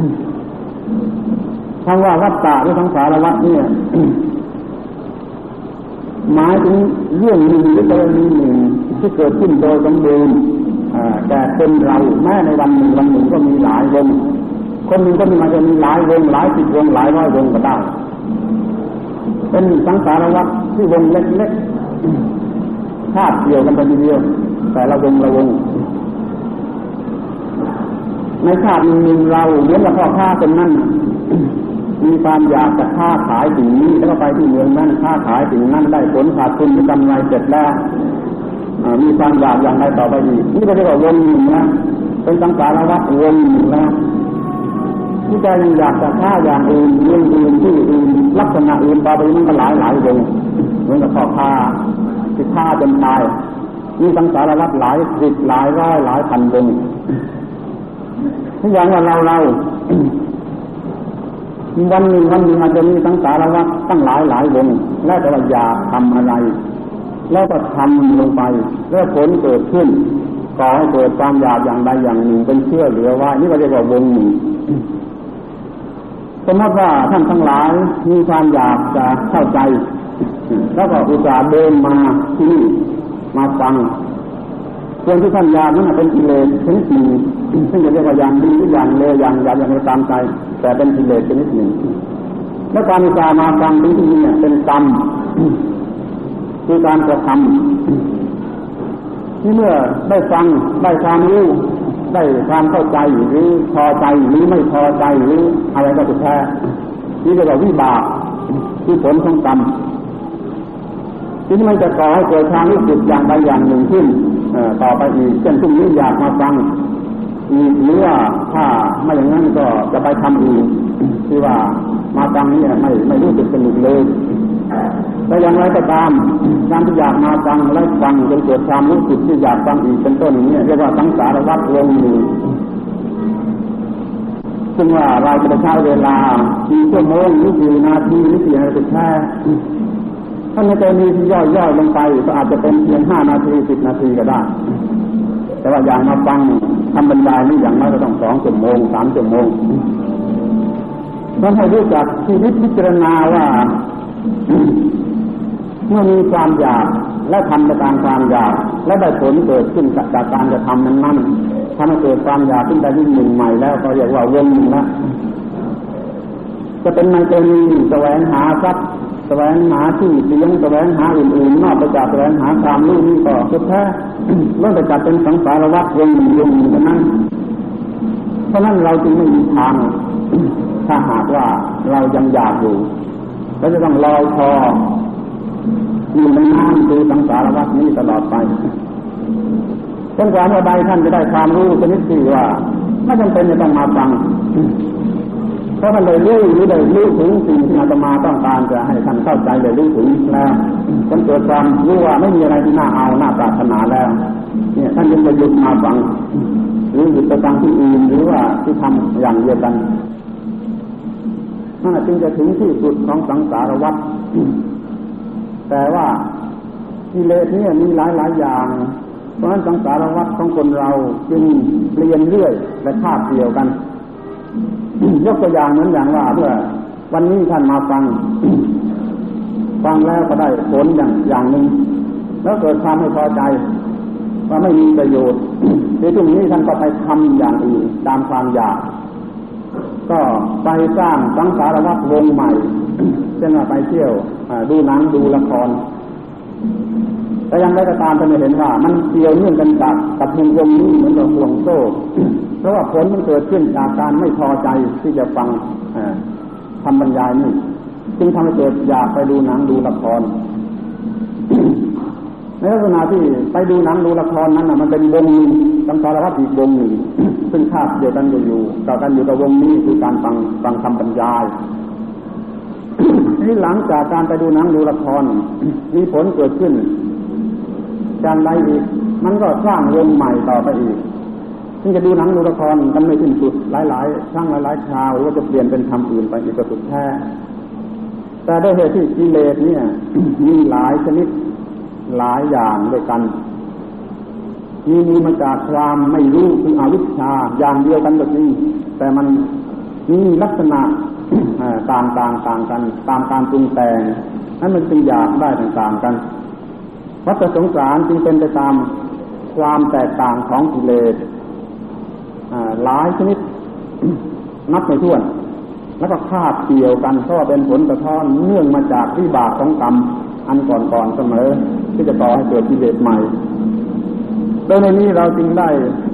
คำว่าวัฏฏะหรือสังสารวัฏเนี่ยหมายถึงเรื่องหนึ่งหรือกรณีหนึ่งที่เกิดขึ้นโดยสมบูรณ์แต่เป็นเราแม้ในวันหนึ่งวันหนึ่งก็มีหลายวงคนหนึ่งก็มีมาจะมีหลายวงหลายสิบวงหลายร้อยวงก็ได้เป็นสังสารวัฏที่วงเล็กๆชาติเดียวกันไปทีเดียวแต่ละวงละวงในชาติหนึ่งเราเหมือนกับพ่อค้าเป็นนั่นมีความอยากจะค้าขายสิ่งนี้แล้วก็ไปที่เมืองนั้นค้าขายสิ่งนั้นได้ผลขาดทุนหรือกำไรเสร็จแล้วมีความอยากอย่างไรต่อไปอีกนี่ก็เรียกว่าวงหนึ่งนะเป็นสังสารวัฏวงหนึ่งแล้วที่ใจยังอยากจะค้าอย่างอื่นเรื่องอื่นที่อื่นลักษณะอื่นต่อไปมันก็หลายหลายวงเหมือนกับพ่อค้าที่ค้าจนตายมีสังสารวัฏหลายสิบหลายร้อยหลายพันวงที่อย่างว่าเราเราวันหนึ่งวันหนึ่งอาจจะมีสังสารวัฏตั้งหลายหลายวงแล้วแต่ว่าอยากทำอะไรแล้วก็ทำลงไปแล้วผลเกิดขึ้นก่อให้เกิดความอยากอย่างใดอย่างหนึ่งเป็นเชื่อเหลือไว้นี่ก็เรียกว่าวงหนึ่งสมมติว่าท่านทั้งหลายมีความอยากจะเข้าใจแล้วก็อุตส่าห์เดินมาที่นี่มาฟังส่วนที่ท่านอยากนั้นเป็นกิเลสชนิดหนึ่งซึ่งจะเรียกว่าอย่างดีหรืออย่างเลวอย่างอยากอย่างไรตามใจแต่เป็นกิเลสชนิดหนึ่งและการอุตส่าห์มาฟังที่นี่เนี่ยเป็นกรรมคือการกระทำที่เมื่อได้ฟังได้ความรู้ได้ความเข้าใจหรือพอใจหรือไม่พอใจหรืออะไรก็สุดแท้นี่เรียกว่าวิบากที่ผลของกรรมที่นี่มันจะก่อให้เกิดความรู้สึกอย่างใดอย่างหนึ่งขึ้นต่อไปอีกเช่นพรุ่งนี้อยากมาฟังอีกหรือว่าถ้าไม่อย่างนั้นก็จะไปทำอีกที่ว่ามาฟังนี่ไม่ไม่รู้สึกสนุกเลยแต่อย่างไรก็ตามการที่อยากมาฟังและฟังจนเกิดความรู้สึกที่อยากฟังอีกเป็นต้นนี้เรียกว่าสังสารวัฏวงหนึ่งซึ่งว่าเราจะใช้เวลากี่ชั่วโมงหรือกี่นาทีหรือกี่อะไรก็แค่ถ้าในกรณีที่ย่อยๆลงไปก็อาจจะเป็นเพียงห้านาทีสิบนาทีก็ได้แต่ว่าอย่างมาฟังทำบรรยายนี่อย่างน้อยก็ต้องสองชั่วโมงสามชั่วโมงต้องให้รู้จักชีวิตพิจารณาว่าเมื่อมีความอยากและทำไปตามความอยากและได้ผลเกิดขึ้นจากการกระทำนั้นๆทำให้เกิดความอยากขึ้นได้ยิ่งหนึ่งใหม่แล้วก็เรียกว่าวงหนึ่งละจะเป็นในกรณีแสวงหาทรัพย์แสวงหาที่เลี้ยงแสวงหาอื่นๆนอกจากแสวงหาความรู้นี่ก็สุดแท้ล้วนแต่จัดเป็นสังสารวัฏวงหนึ่งวงหนึ่งนั้นเพราะนั้นเราจึงไม่มีทางถ้าหากว่าเรายังอยากอยู่เราจะต้องลอยคออยู่ในน้ำคือสังสารวัฏนี้ตลอดไปจนกว่าเมื่อใดท่านจะได้ความรู้ชนิดที่ว่าไม่จำเป็นจะต้องมาฟังเพราะท่านได้รู้หรือได้รู้ถึงสิ่งที่อาตมาต้องการจะให้ท่านเข้าใจได้รู้ถึงแล้วจนเกิดความรู้ว่าไม่มีอะไรที่น่าเอาน่าปรารถนาแล้วเนี่ยท่านยังจะหยุดมาฟังหรือหยุดไปฟังที่อื่นหรือว่าที่ทำอย่างเดียวกันนั่นจึงจะถึงที่สุดของสังสารวัฏแต่ว่ากิเลสนี่มีหลายหลายอย่างเพราะฉะนั้นสังสารวัฏของคนเราจึงเปลี่ยนเรื่อยและคาบเกี่ยวกันยกตัวอย่างเหมือนอย่างว่าเมื่อวันนี้ท่านมาฟังฟังแล้วก็ได้ผลอย่างอย่างหนึ่งแล้วเกิดความไม่พอใจว่าไม่มีประโยชน์ในตรงนี้ท่านก็ไปทำอย่างอื่นตามความอยากก็ก็ไปสร้างสังสารวัฏวงใหม่เช่นว่าไปเที่ยวดูหนังดูละครแต่ยังได้ก็ตามจะไม่เห็นว่ามันเกี่ยวเนื่องกันกับกับวงวงนี้เหมือนกับห่วงโซ่เพราะว่าผลมันเกิดขึ้นจากการไม่พอใจที่จะฟังคำบรรยายนี่จึงทำให้เกิดอยากไปดูหนังดูละครในลักษณะที่ไปดูหนังดูละครนั้นน่ะมันเป็นวงหนึ่งสังสารวัฏอีกวงหนึ่งซึ่งคาบเดียวกันอยู่ต่อกันอยู่กับวงนี้คือการฟังฟังคำบรรยายนี่หลังจากการไปดูหนังดูละครมีผลเกิดขึ้นการใดอีกมันก็สร้างวงใหม่ต่อไปอีกซึ่งจะดูหนังดูละครกันไม่สิ้นสุดหลายๆครั้งหลายๆคราวหรือว่าจะเปลี่ยนเป็นคำอื่นไปอีกก็สุดแท้แต่ด้วยเหตุที่กิเลสเนี่ยมีหลายชนิดหลายอย่างด้วยกันมีมีมาจากความไม่รู้คืออวิชชาอย่างเดียวกันก็จริงแต่มันมีลักษณะต่างต่างต่างกันตามการปรุงแต่งนั้นมันจึงอยากได้ต่างๆกันวัฏสงสารจึงเป็นไปตามความแตกต่างของกิเลสหลายชนิดนับไม่ถ้วนแล้วก็คาบเกี่ยวกันเพราะว่าเป็นผลสะท้อนเนื่องมาจากวิบากของกรรมอันก่อนๆเสมอที่จะก่อให้เกิดกิเลสใหม่โดยในนี้เราจึงได้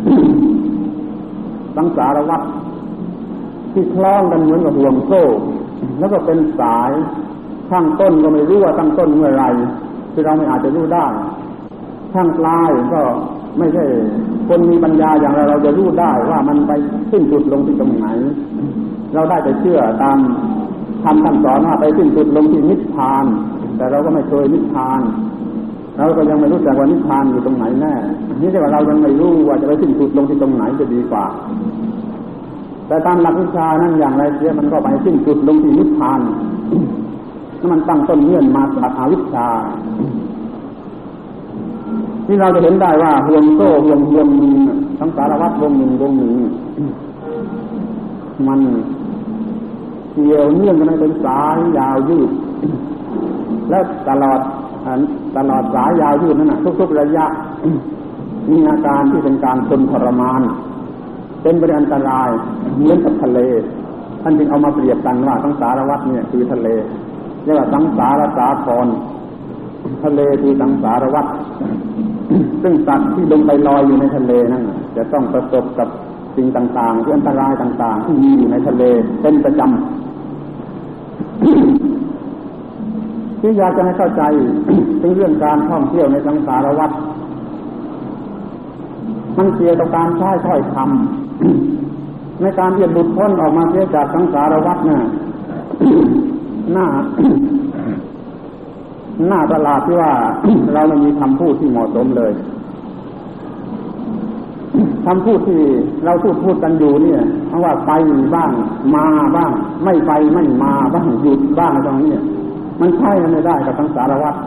สังสารวัฏที่คล้องกันเหมือนกับห่วงโซ่แล้วก็เป็นสายข้างต้นก็ไม่รู้ว่าตั้งต้นเมื่อไรที่เราไม่อาจจะรู้ได้ข้างปลายก็ไม่ใช่คนมีปัญญาอย่างเราเราจะรู้ได้ว่ามันไปสิ้นสุดลงที่ตรงไหนเราได้แต่เชื่อตามคำท่านสอนว่าไปสิ้นสุดลงที่นิพพานแต่เราก็ไม่เคยนิพพานเราก็ยังไม่รู้จักว่านิพพานอยู่ตรงไหนแน่นี่แต่ว่าเรายังไม่รู้ว่าจะไปสิ้นสุดลงที่ตรงไหนจะดีกว่าแต่ตามหลักวิชานั้นอย่างไรเสียมันก็ไปสิ้นสุดลงที่นิพพานนั่นมันตั้งต้นเงื่อนมาจากอวิชชาที่เราจะเห็นได้ว่าห่วงโซ่ห่วงห่วงสังสารวัฏวงหนึ่งวงหนึ่งมันเกี่ยวเนื่องกันเป็นสายยาวยืดและตลอดตลอดสายยาวยืดนั่นน่ะทุกๆระยะมีอาการที่เป็นการทนทรมานเป็นไปด้วยอันตรายเหมือนกับทะเลท่านจึงเอามาเปรียบกันว่าสังสารวัฏเนี่ยคือทะเลเรียกว่าสังสารสาครทะเลคือสังสารวัฏซึ่งสัตว์ที่ลงไปลอยอยู่ในทะเลนั่นจะต้องประสบกับสิ่งต่างๆที่อันตรายต่างๆที่มีอยู่ในทะเลเป็นประจำที่อยากจะให้เข้าใจถึงเรื่องการท่องเที่ยวในสังสารวัฏมันเกี่ยวกับการใช้ถ้อยคำในการที่จะหลุดพ้นออกมาเสียจากสังสารวัฏน่ะหน้าหน้าประหลาดที่ว่าเราไม่มีคำพูดที่เหมาะสมเลยคำพูดที่เราพูดพูดกันอยู่เนี่ยเพราะว่าไปบ้างมาบ้างไม่ไปไม่มาบ้างหยุดบ้างตรงนี้มันใช่ไม่ได้กับสังสารวัฏ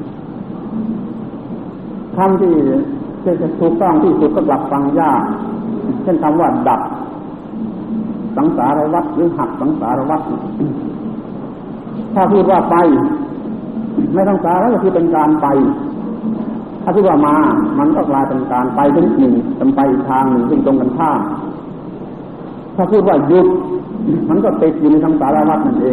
คำที่จะถูกต้องที่สุดก็หลับฟังยากเช่นคำว่าดับสังสารวัฏหรือหักสังสารวัฏถ้าพูดว่าไปไม่สังสารก็คือเป็นการไปถ้าพูดว่ามามันก็กลายเป็นการไปชนิดหนึ่งเป็นไปอีกทางหนึ่งซึ่งตรงกันข้ามถ้าพูดว่าหยุดมันก็ติดอยู่ในสังสารวัฏนั่นเอง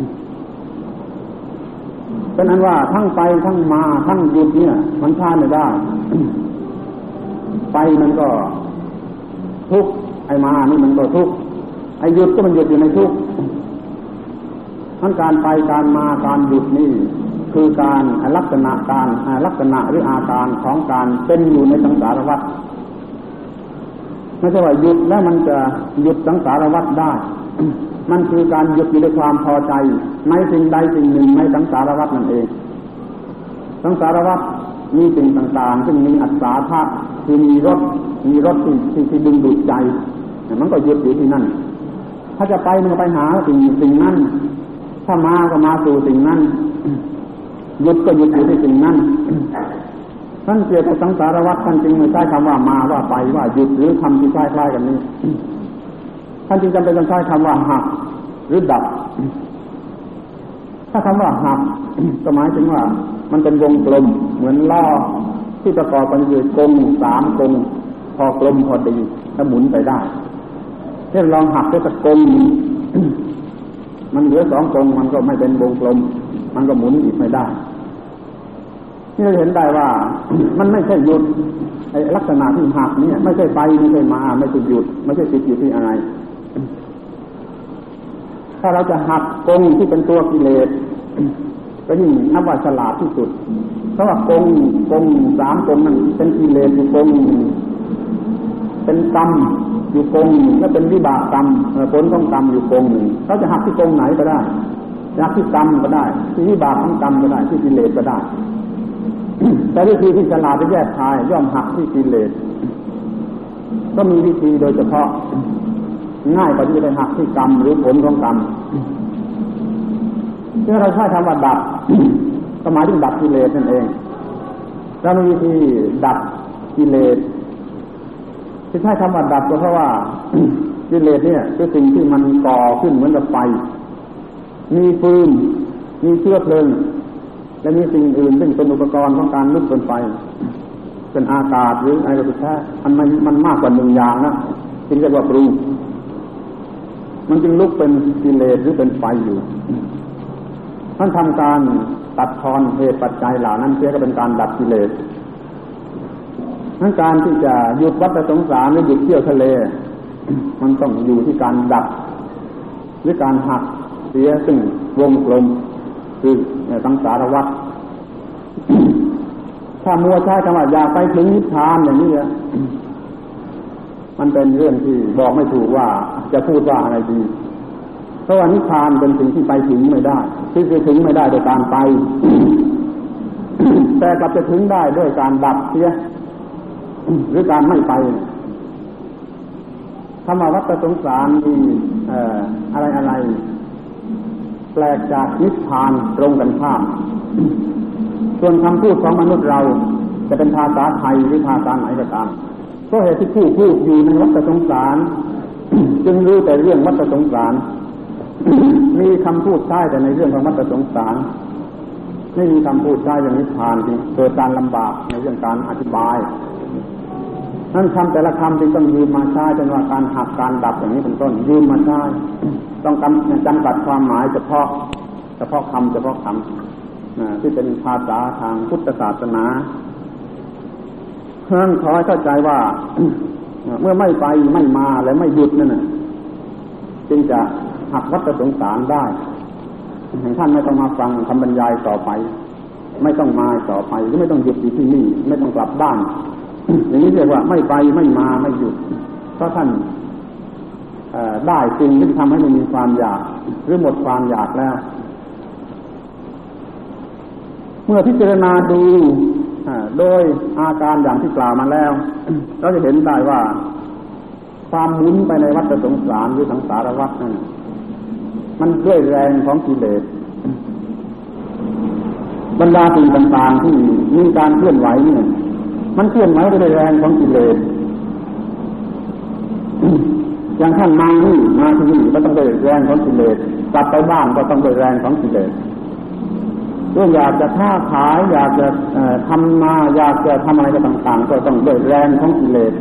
เป็นนั้นว่าทั้งไปทั้งมาทั้งหยุดเนี่ยมันใช้ไม่ได้ไปมันก็ทุกข์ไอ้มานี่มันก็ทุกข์ไอ้หยุดก็มันหยุดอยู่ในทุกข์ทั้งการไปการมาการหยุดนี่คือการลักษณะการลักษณะหรืออาการของการเป็นอยู่ในสังสารวัฏไม่ใช่ว่าหยุดแล้วมันจะหยุดสังสารวัฏได้มันคือการหยุดอยู่ด้วยความพอใจในสิ่งใดสิ่งหนึ่งในสังสารวัฏนั่นเองสังสารวัฏมีสิ่งต่างๆซึ่งมีอัศาธาคือมีรสมีรสที่ที่ดึงดูดใจมันก็หยุดอยู่ที่นั่นถ้าจะไปมันก็ไปหาสิ่งสิ่งนั้นถ้ามาก็มาสู่สิ่งนั้นหยุดก็หยุดอยู่ที่สิ่งนั้นท่านเกี่ยวกับสังสารวัฏท่านจึงไม่ใช้คำว่ามาว่าไปว่าหยุดหรือคำที่คล้ายๆกันนี้ท่านจึงจำเป็นต้องใช้คำว่าหักหรือดับถ้าคำว่าหักก็หมายถึงว่ามันเป็นวงกลมเหมือนล้อที่ประกอบกันด้วยกงสามกงพอกลมพอดีถ้าหมุนไปได้เช่นลองหักด้วยตะกงมันเหลือสองตรงมันก็ไม่เป็นวงกลมมันก็หมุนอีกไม่ได้ที่เราเห็นได้ว่า มันไม่ใช่หยุดไอ้ลักษณะที่หักเนี่ยไม่ใช่ไปไม่ใช่มาไม่ใช่หยุดไม่ใช่ติดอยู่ที่อะไรถ้าเราจะหักกงที่เป็นตัวกิเลสก็ยิ่งนับว่าฉลาดที่สุดเพราะว่ากงกงสามกงนั้นเป็นกิเลสอยู่กงเป็นกรรมอยู่กงและเป็นวิบากกรรมผลของกรรมอยู่กงหนึ่งเขาจะหักที่กงไหนก็ได้หักที่กรรมก็ได้ที่วิบากของกรรมก็ได้ที่กิเลสก็ได้แต่วิธีที่ฉลาดจะแยกทายย่อมหักที่กิเลสก็มีวิธีโดยเฉพาะง่ายกว่าที่จะไปหักที่กรรมหรือผลของกรรมที่เราใช้คำว่าดับก็หมายถึงดับกิเลสนั่นเองแล้วมีวิธีดับกิเลสที่ใช้คำว่าดับก็เพราะว่ากิเลสเนี่ยคือสิ่งที่มันก่อขึ้นเหมือนกับไฟมีฟืนมีเชื้อเพลิงและมีสิ่งอื่นซึ่งเป็นอุปกรณ์ของการลุกเป็นไฟเป็นอากาศหรืออะไรก็สุดแท้มันมันมันมากกว่าหนึ่งอย่างนะจึงเรียกว่าปรุงมันจึงลุกเป็นกิเลสหรือเป็นไฟอยู่ท่านทำการตัดทอนเหตุปัจจัยเหล่านั้นเพื่อก็เป็นการดับกิเลสนั้นการที่จะหยุดวัฏสงสารหรือหยุดเที่ยวทะเลมันต้องอยู่ที่การดับหรือการหักเสียซึ่งวงกลมคือสังสารวัฏถ้ามัวใช้คำว่าอยากไปถึงนิพพานอย่างนี้มันเป็นเรื่องที่บอกไม่ถูกว่าจะพูดว่าอะไรดีเพราะว่านิพพานเป็นสิ่งที่ไปถึงไม่ได้ที่จะถึงไม่ได้โดยการไป แต่กลับจะถึงได้ด้วยการดับเสียหรือการไม่ไปธรรมวัฏสงสารมีเอ่ออะไรอะไรแปลกจากนิพพานตรงกันข้ามส่วนคำพูดของมนุษย์เราจะเป็นภาษาไทยหรือภาษาไหนก็ตามเพราะเหตุที่ผู้พูดอยู่ในวัฏสงสาร จึงรู้แต่เรื่องวัฏสงสาร มีคำพูดใช้แต่ในเรื่องของวัฏสงสารไม่มีคำพูดใช้อย่างนิพพานจึงเกิดการลำบากในเรื่องการอธิบายนั่นคำแต่ละคำจึงต้องยืมมาใช้จนว่าการหักการดับอย่างนี้เป็นต้นยืมมาใช้ต้องจำกัดความหมายเฉพาะเฉพาะคำเฉพาะคำที่เป็นภาษาทางพุทธศาสนาเพื่อนขอให้เข้าใจว่า เมื่อไม่ไปไม่มาและไม่หยุดนั่นน่ะจึงจะหักวัฏสงสารได้ท่านไม่ต้องมาฟังคำบรรยายต่อไปไม่ต้องมาต่อไปหรือไม่ต้องหยุดอยู่ที่นี่ไม่ต้องกลับบ้านอย่างนี้เรียกว่าไม่ไปไม่มาไม่หยุดเพราะท่านได้สิ่งที่ทำให้มันมีความอยากหรือหมดความอยากแล้วเมื่อพิจารณาดูโดยอาการอย่างที่กล่าวมาแล้วเราจะเห็นได้ว่าความหมุนไปในวัฏสงสารหรือสังสารวัฏนั้นมันด้วยแรงของกิเลสบรรดาสิ่งต่างๆที่มีการเคลื่อนไหวเนี่ยมันเคลื่อนไหวด้วยแรงของกิเลสอย่างท่านมานี่มาที่นี่ก็ต้องด้วยแรงของกิเลสกลับไปบ้านก็ต้องด้วยแรงของกิเลสเรื่องอยากจะค้าขายอยากจะทำมาอยากจะทำอะไรต่างๆก็ต้องด้วยแรงของกิเลส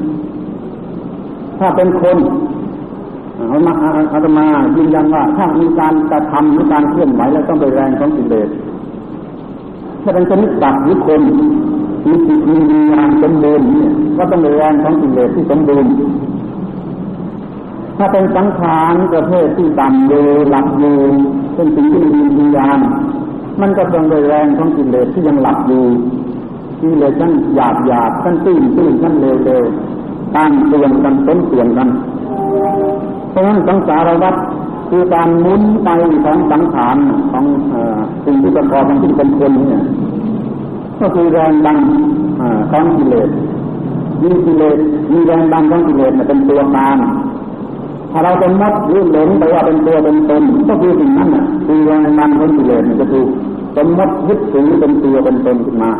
ถ้าเป็นคนเอามาอาตมายืนยันว่าถ้ามีการกระทำหรือการเคลื่อนไหวแล้วต้องด้วยแรงของกิเลสถ้าเป็นชนิดสัตว์หรือคนมีจิตมีวิญญาณสมบูรณ์เนี่ยก็ต้องด้วยแรงของกิเลสที่สมบูรณ์ถ้าเป็นสังขารประเภทที่ต่ำอยู่หลับอยู่เป็นสิ่งที่มีวิญญาณมันก็ต้องด้วยแรงของกิเลสที่ยังหลับอยู่กิเลสนั้นหยาบหยาบขั้นตื้นตื้นขั้นเร็วเร็วตั้งเตือนกันต้นเตือนกันเพราะฉะนั้นสังสารวัฏคือการหมุนไปของสังขารของสิ่งที่ประกอบกันที่เป็นคนเนี่ยก็คือแรงดันของกิเลสมีกิเลสมีแรงดันของกิเลสเป็นตัวการถ้าเราเป็นมัดหรือหลงไปว่าเป็นตัวเป็นตนก็คือสิ่งนั้นน่ะคือแรงดันของกิเลสมันจะถูกสมมติยึดถือเป็นตัวเป็นตนขึ้นมา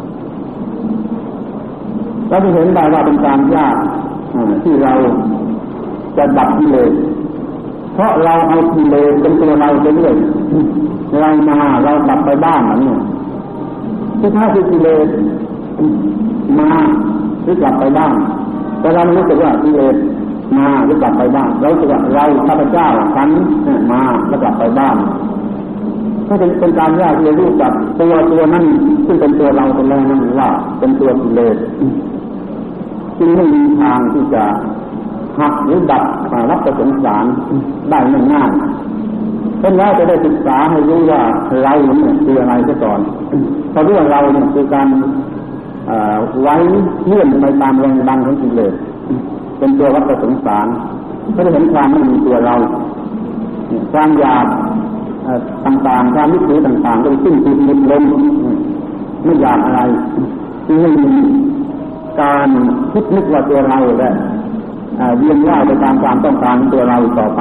เราจะเห็นได้ว่าเป็นการยากที่เราจะดับกิเลสเพราะเราเอากิเลสเป็นตัวเราไปเรื่อยเรามาเรากลับไปบ้านนั่นเนี่ยที่ถ้าคือกิเลสมาหรือกลับไปบ้านแต่เราไม่รู้สึกว่ากิเลสมาแล้วกลับไปบ้านเราจะเราข้าพเจ้าฉันมาแล้วกลับไปบ้านถ้าเป็นเป็นการยากที่จะรู้จักตัวตัวนั้นซึ่งเป็นตัวเราเป็นแล้วนั่นว่าเป็นตัวกิเลสจึงไม่มีทางที่จะหักหรือดับวัฏสงสารได้ง่ายๆเป็นแล้วจะได้ศึกษาให้รู้ว่าเราเนี่ยคืออะไรซะก่อนเพราะเรื่องเราเนี่ยคือการไว้เลื่อนไปตามแรงดันของกิเลสเป็นตัววัฏสงสารก็จะเห็นความไม่มีตัวเราความอยากต่างๆความยึดถือต่างๆก็สิ้นสุดหมดลงไม่อยากอะไรจึงไม่มีการคิดนึกว่าตัวเราและเวียนว่ายไปตามความต้องการของตัวเราต่อไป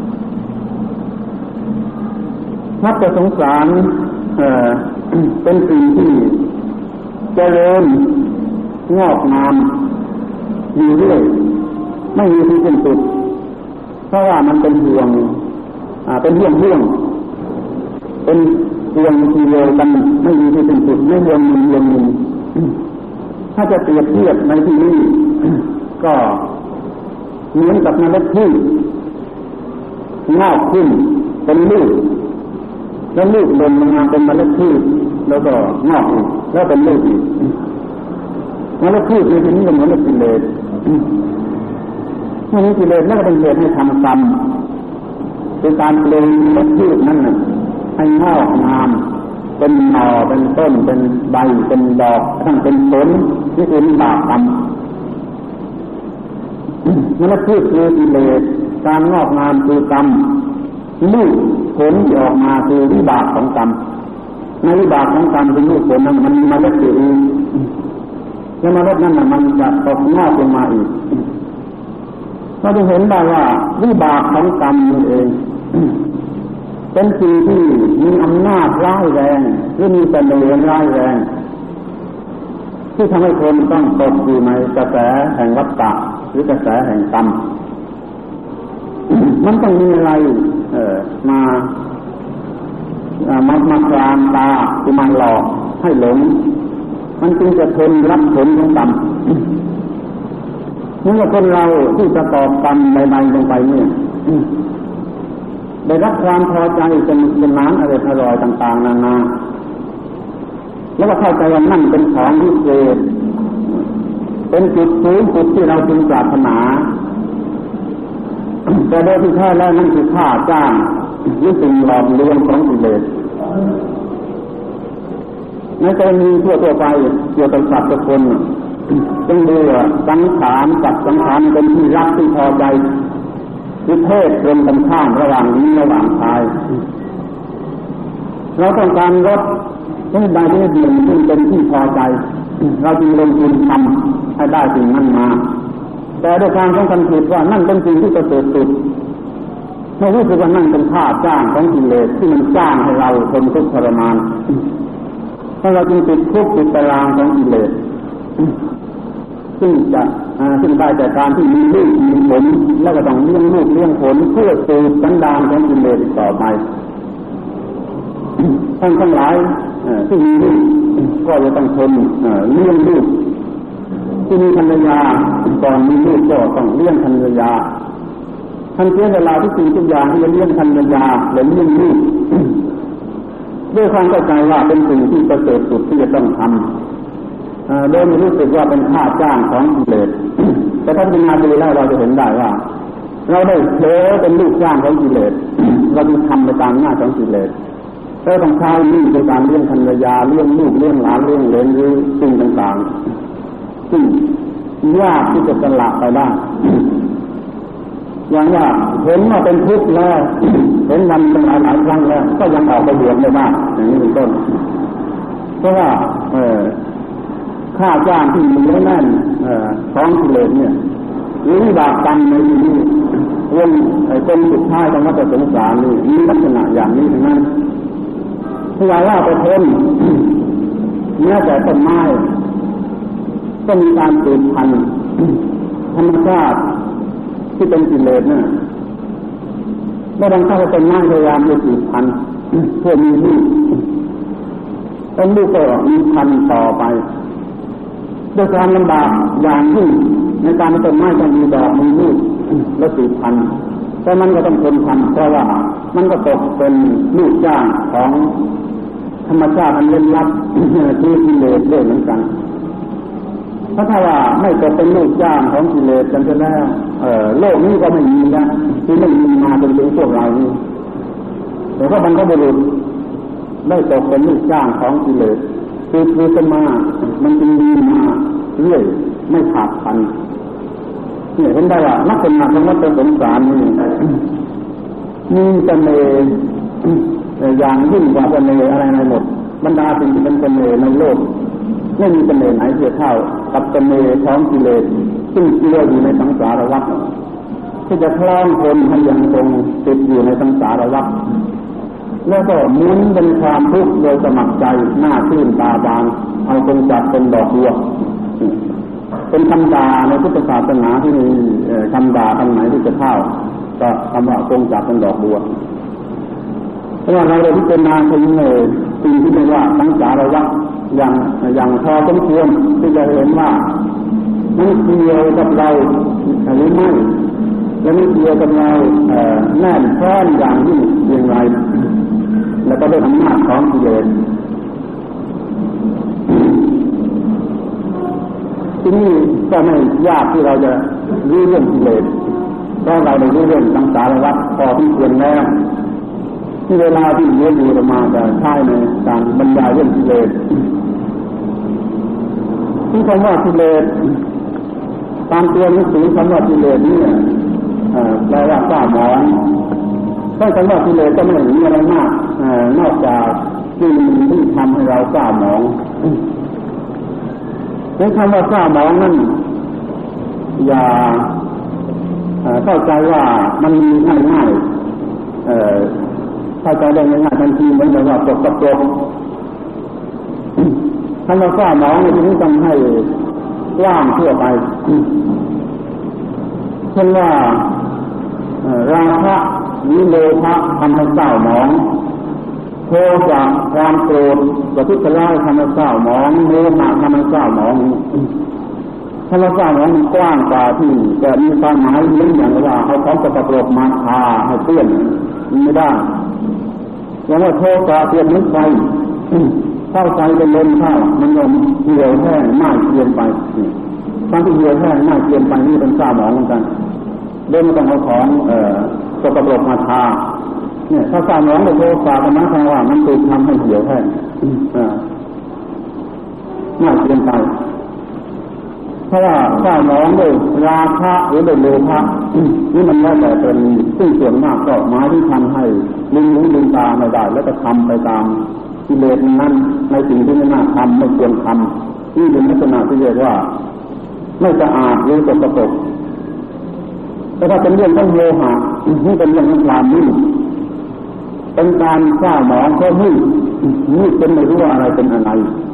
วัฏสงสารเป็นสิ่งที่เจริญงอกงามอยู่เรื่อยไม่มีที่สิ้นสุดเพราะว่ามันเป็นห่วงเป็นเรื่องเรื่องเป็นห่วงทีเดียวกันไม่มีที่สิ้นสุดไม่ห่วงหนึ่งห่วงหนึ่งถ้าจะเปรียบเทียบในที่นี้ก็เหมือนกับเมล็ดพืชงอกขึ้นเป็นลูกแล้วลูกลงมาเป็นเมล็ดพืชแล้วก็งอกอีกแล้วเป็นลูกอีกเมล็ดพืชในที่นี้ก็เหมือนกับกิเลสเมื่อนี้กิเลสนั่นก็เป็นเหตุให้ทำกรรมคือการเปลี่ยนเมล็ดพืชนั่นให้งอกงามเป็นหน่อเป็นต้นเป็นใบเป็นดอกทั้งเป็นผลนี่คือวิบากกรรมเมล็ดพืชคือกิเลสการงอกงามคือกรรมลูกผลที่ออกมาคือวิบากของกรรมในวิบากของกรรมคือลูกผลนั้นมันมีเมล็ดอยู่อีกแล้วเมล็ดนั้นมันจะตกงอกลงมาอีกเราจะเห็นได้ว่าวิบากของกรรมนี่เองเป็นสิ่งที่มีอำนาจร้ายแรงหรือมีเสน่ห์ร้ายแรงที่ทำให้คนต้องตกอยู่ในกระแสแห่งวัฏฏะหรือกระแสแห่งกรรมมันต้องมีอะไรเอ่อมามามาคลามตาคือมาหลอกให้หลงมันจึงจะทนรับผลของกรรมเมื่อคนเราที่จะตอบกรรมใดๆลงไปเนี่ยได้รับความพอใจสนุกสนานอร่อยอร่อยต่างๆนานาแล้วก็เข้าใจว่านั่นเป็นของพิเศษเป็นจุดสูงสุดที่เราพึงปรารถนาแต่โดยที่แท้แล้วนั่นคือค่าจ้างหรือสิ่งหลอกลวงของกิเลสในกรณีทั่วๆไปเกี่ยวกับสัตว์ทุกคนต้องดูว่าสังขารกับสังขารเป็นที่รักที่พอใจคือเพศตรงกันข้ามระหว่างหญิงระหว่างชายเราต้องการรถที่ใดที่หนึ่งซึ่งเป็นที่พอใจเราจึงลงทุนทำให้ได้สิ่งนั้นมาแต่ด้วยการสำคัญผิดว่านั่นเป็นสิ่งที่ประเสริฐสุดไม่รู้สึกว่านั่นเป็นค่าจ้างของกิเลสที่มันจ้างให้เราทนทุกข์ทรมานถ้าเราจึงติดคุกติดตารางของกิเลสซึ่งจะซึ่งได้จากการที่มีลูกมีผลแล้วก็ต้องเลี้ยงลูกเลี้ยงผลเพื่อสืบสันดานของกิเลสต่อไปท่านทั้งหลายที่มีลูกก็จะต้องทนเลี้ยงลูกที่มีภรรยาก่อนมีลูกก็ต้องเลี้ยงภรรยาท่านเสียเวลาทุกสิ่งทุกอย่างที่จะเลี้ยงภรรยาและเลี้ยงลูกด้วยความเข้าใจว่าเป็นสิ่งที่ประเสริฐสุดที่จะต้องทำโดยไม่รู้สึกว่าเป็นค่าจ้างของกิเลสแต่ถ้าเป็นงานดีแล้วเราจะเห็นได้ว่าเราได้เผลอเป็นลูกจ้างของกิเลสเราจะทำไปตามหน้าของกิเลสเราต้องใช้นี่ในการเลี้ยงภรรยาเลี้ยงลูกเลี้ยงหลานเลี้ยงเหลนหรือสิ่งต่างๆซึ่งยากที่จะสละไปได้อย่างว่าเห็นว่าเป็นทุกข์แล้วเห็นมันเป็นหลายหลายครั้งแล้วก็ยังออกไปบวชไม่ได้อย่างนี้เป็นต้นเพราะว่าเออค่าจ้างที่มีไว้แน่นท้องกิเลสเนี่ยหรือวิบากกรรมในที่นี้วงไอ้คนสุดท้ายของวัฏสงสารนี่มีลักษณะอย่างนี้ทั้งนั้นถ้าว่าไปทนแม้แต่ต้นไม้ก็มีการสืบพันธุ์ธรรมชาติที่เป็นกิเลสเนี่ยเมื่อบางครั้งต้นไม้พยายามจะสืบพันธุ์เพื่อมีลูกต้นลูกก็มีพันธุ์ต่อไปด้วยความลำบากอย่างยิ่งในการต้นไม้ต้องมีดอกมีลูกและสืบพันธุ์แต่มันก็ต้องทนพันธุ์เพราะว่ามันก็ตกเป็นลูกจ้างของธรรมชาติอันเล่นลับที่กิเลสด้วยเหมือนกันเพราะถ้าว่าไม่ตกเป็นลูกจ้างของกิเลสกันจะแล้วเอ่อโลกนี้ก็ไม่มีนะที่ไม่มีมาจนถึงพวกเรานี่แต่ว่าบรรพบุรุษได้ตกเป็นลูกจ้างของกิเลสคือคือเป็นมามันจึงมีมาเรื่อยไม่ขาดพันเนี่ยเห็นได้ว่านักเป็นมาของวัฏสงสารนี่มีเสน่ห์อย่างยิ่งกว่าเสน่ห์อะไรในหมดบรรดาสิ่งที่เป็นเสน่ห์ในโลกไม่มีเสน่ห์ไหนเทียบเท่ากับเสน่ห์ของกิเลสซึ่งเชื่ออยู่ในสังสารวัฏที่จะคล้องคนให้ยังคงติดอยู่ในสังสารวัฏแล้วก็หมุนเป็นความทุกข์โดยสมัครใจหน้าชื่นตาบานเอาคงจับเป็นดอกบัวเป็นคำด่าในพุทธศาสนาที่มีคำด่าคำไหนที่จะเท่าก็คำว่าคงจับเป็นดอกบัวเพราะว่าเราได้พิจารณาถึงสิ่งที่เรียกว่าสังสารวัฏอย่างอย่างพอสมควรที่จะเห็นว่ามันเกี่ยวกับเราหรือไม่และมันเกี่ยวกับเราแน่นแฟ้นอย่างยิ่งอย่างไรแล้วก็ด้วยอำนาจของกิเลสที่นี่ก็ไม่ยากที่เราจะรู้เรื่องกิเลสเพราะเราได้รู้เรื่องสังสารวัฏพอที่ควรแล้วที่เวลาที่เรียนรู้ออกมาจะใช้ในการบรรยายเรื่องกิเลสที่คำว่ากิเลสตามตัวหนังสือคำว่ากิเลสนี่แปลว่าเศร้าหมองถ้าคำว่ากิเลสก็ไม่มีอะไรมากนอกจากสิ่งที่ทำให้เราเศร้าหมองในคำว่าเศร้าหมองนั้นอย่าเข้าใจว่ามันมีง่ายๆเข้าใจได้ง่ายๆทันทีเหมือนกับว่าตกกระปรกคำว่าเศร้าหมองในที่นี้ต้องให้กว้างทั่วไปเช่นว่าราคะวิโลภะทำให้เศร้าหมองโทสะความโกรธประทุษร้ายทำให้เศร้าหมองโมหะทำให้เศร้าหมองถ้าเราเศร้าหมองกว้างกว่าที่จะมีความหมายเลี้ยงอย่างว่าเอาของสกปรกมาทาให้เปื้อนไม่ได้อย่างว่าโทสะเปรียบเหมือนไฟเข้าไฟเป็นลมเข้ามันก็เหี่ยวแห้งไหม้เกรียมไปความที่เหี่ยวแห้งไหม้เกรียมไปนี่เป็นเศร้าหมองเหมือนกันเดินต้องเอาของสกปรกมาทาเนี่ยถ้าเศร้าหมองในโทสะธรรมะแปลว่ามันถูกทำให้เหี่ยวแห้งไหม้เกรียมไปเพราะว่าเศร้าหมองด้วยราคะหรือด้วยโลภะนี่มันแล้วแต่เป็นซึ่งส่วนมากก็หมายที่ทำให้ลืมหูลืมตาไม่ได้แล้วก็ทำไปตามกิเลสนั้นในสิ่งที่ไม่น่าทำไม่ควรทำนี่เป็นลักษณะที่เรียกว่าไม่สะอาดหรือสกปรกแต่ถ้าเป็นเรื่องของโลหะนี่เป็นเรื่องของความมืดเป็นการเศร้าหมองเพราะมืดมืดจนไม่รู้ว่าอะไรเป็นอะไร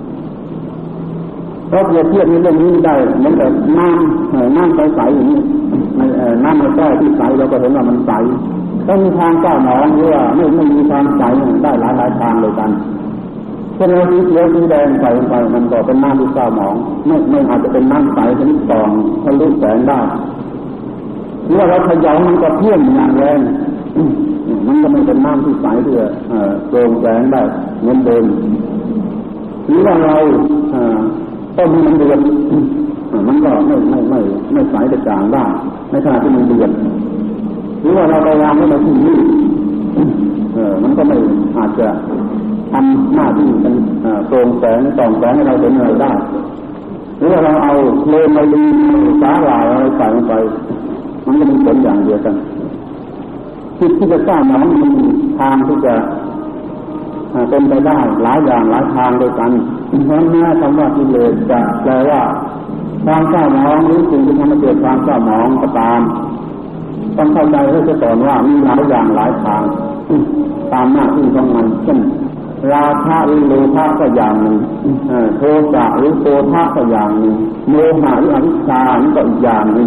เพราะเปรียบเทียบในเรื่องนี้ได้เหมือนกับน้ำน้ำใสๆอย่างนี้น้ำในแก้วที่ใสเราก็เห็นว่ามันใสต้องมีทางเศร้าหมองหรือว่าไม่ไม่มีความใสได้หลายหลายทางเลยกันเช่นเราสีเขียวสีแดงใส่ไปมันก็เป็นน้ำที่เศร้าหมองไม่ไม่อาจจะเป็นน้ำใสชนิดตองทะลุแสงได้หรือว่าเราขยายมันก็เพี้ยนอย่างแรงมันก็ไม่เป็นน้ำที่ใสที่จะโปร่งแสงได้เหมือนเดิมหรือว่าเราต้มมันเดือดมันก็ไม่ไม่ไม่ไม่ใสกระจ่างได้ในขณะที่มันเดือดหรือว่าเราไปวางไว้ในที่นี้เออมันก็ไม่อาจจะทำหน้าที่เป็นโปร่งแสงส่องแสงให้เราเห็นอะไรได้หรือว่าเราเอาโคลนมาดีสาหร่ายอะไรใส่ลงไปมันก็เป็นผลอย่างเดียวกันจิตที่จะสร้างมันมีทางที่จะเป็นไปได้หลายอย่างหลายทางด้วยกันเพราะแม้คำว่ากิเลสจะแปลว่าความเศร้าหมองหรือสิ่งที่ทำให้เกิดความเศร้าหมองก็ตามต้องเข้าใจให้จะสอนว่ามีหลายอย่างหลายทางตามหน้าที่ของมันเช่นราคะหรือโลภะก็อย่างหนึ่งโทสะหรือโกธะก็อย่างหนึ่งโมหะหรืออวิชชาก็อีกอย่างหนึ่ง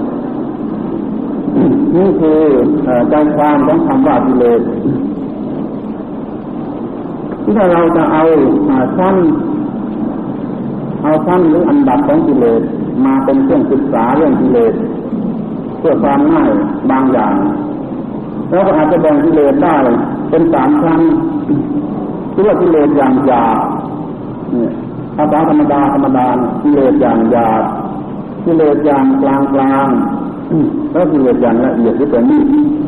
นี่คือใจความของคำว่ากิเลสที่เราจะเอาชั้นเอาชั้นหรืออันดับของกิเลสมาเป็นเครื่องศึกษาเรื่องกิเลสพื่อความง่ายบางอย่างแล้วก็อาจจะแบ่งกิเลสได้เป็นสามชั้นที่ว่ากิเลสอย่างหยาบเนี่ยภาษาธรรมดาธรรมดากิเลสอย่างหยาบกิเลสอย่างกลางกลางแล้วกิเลสอย่างละเอียดที่เป็นนี่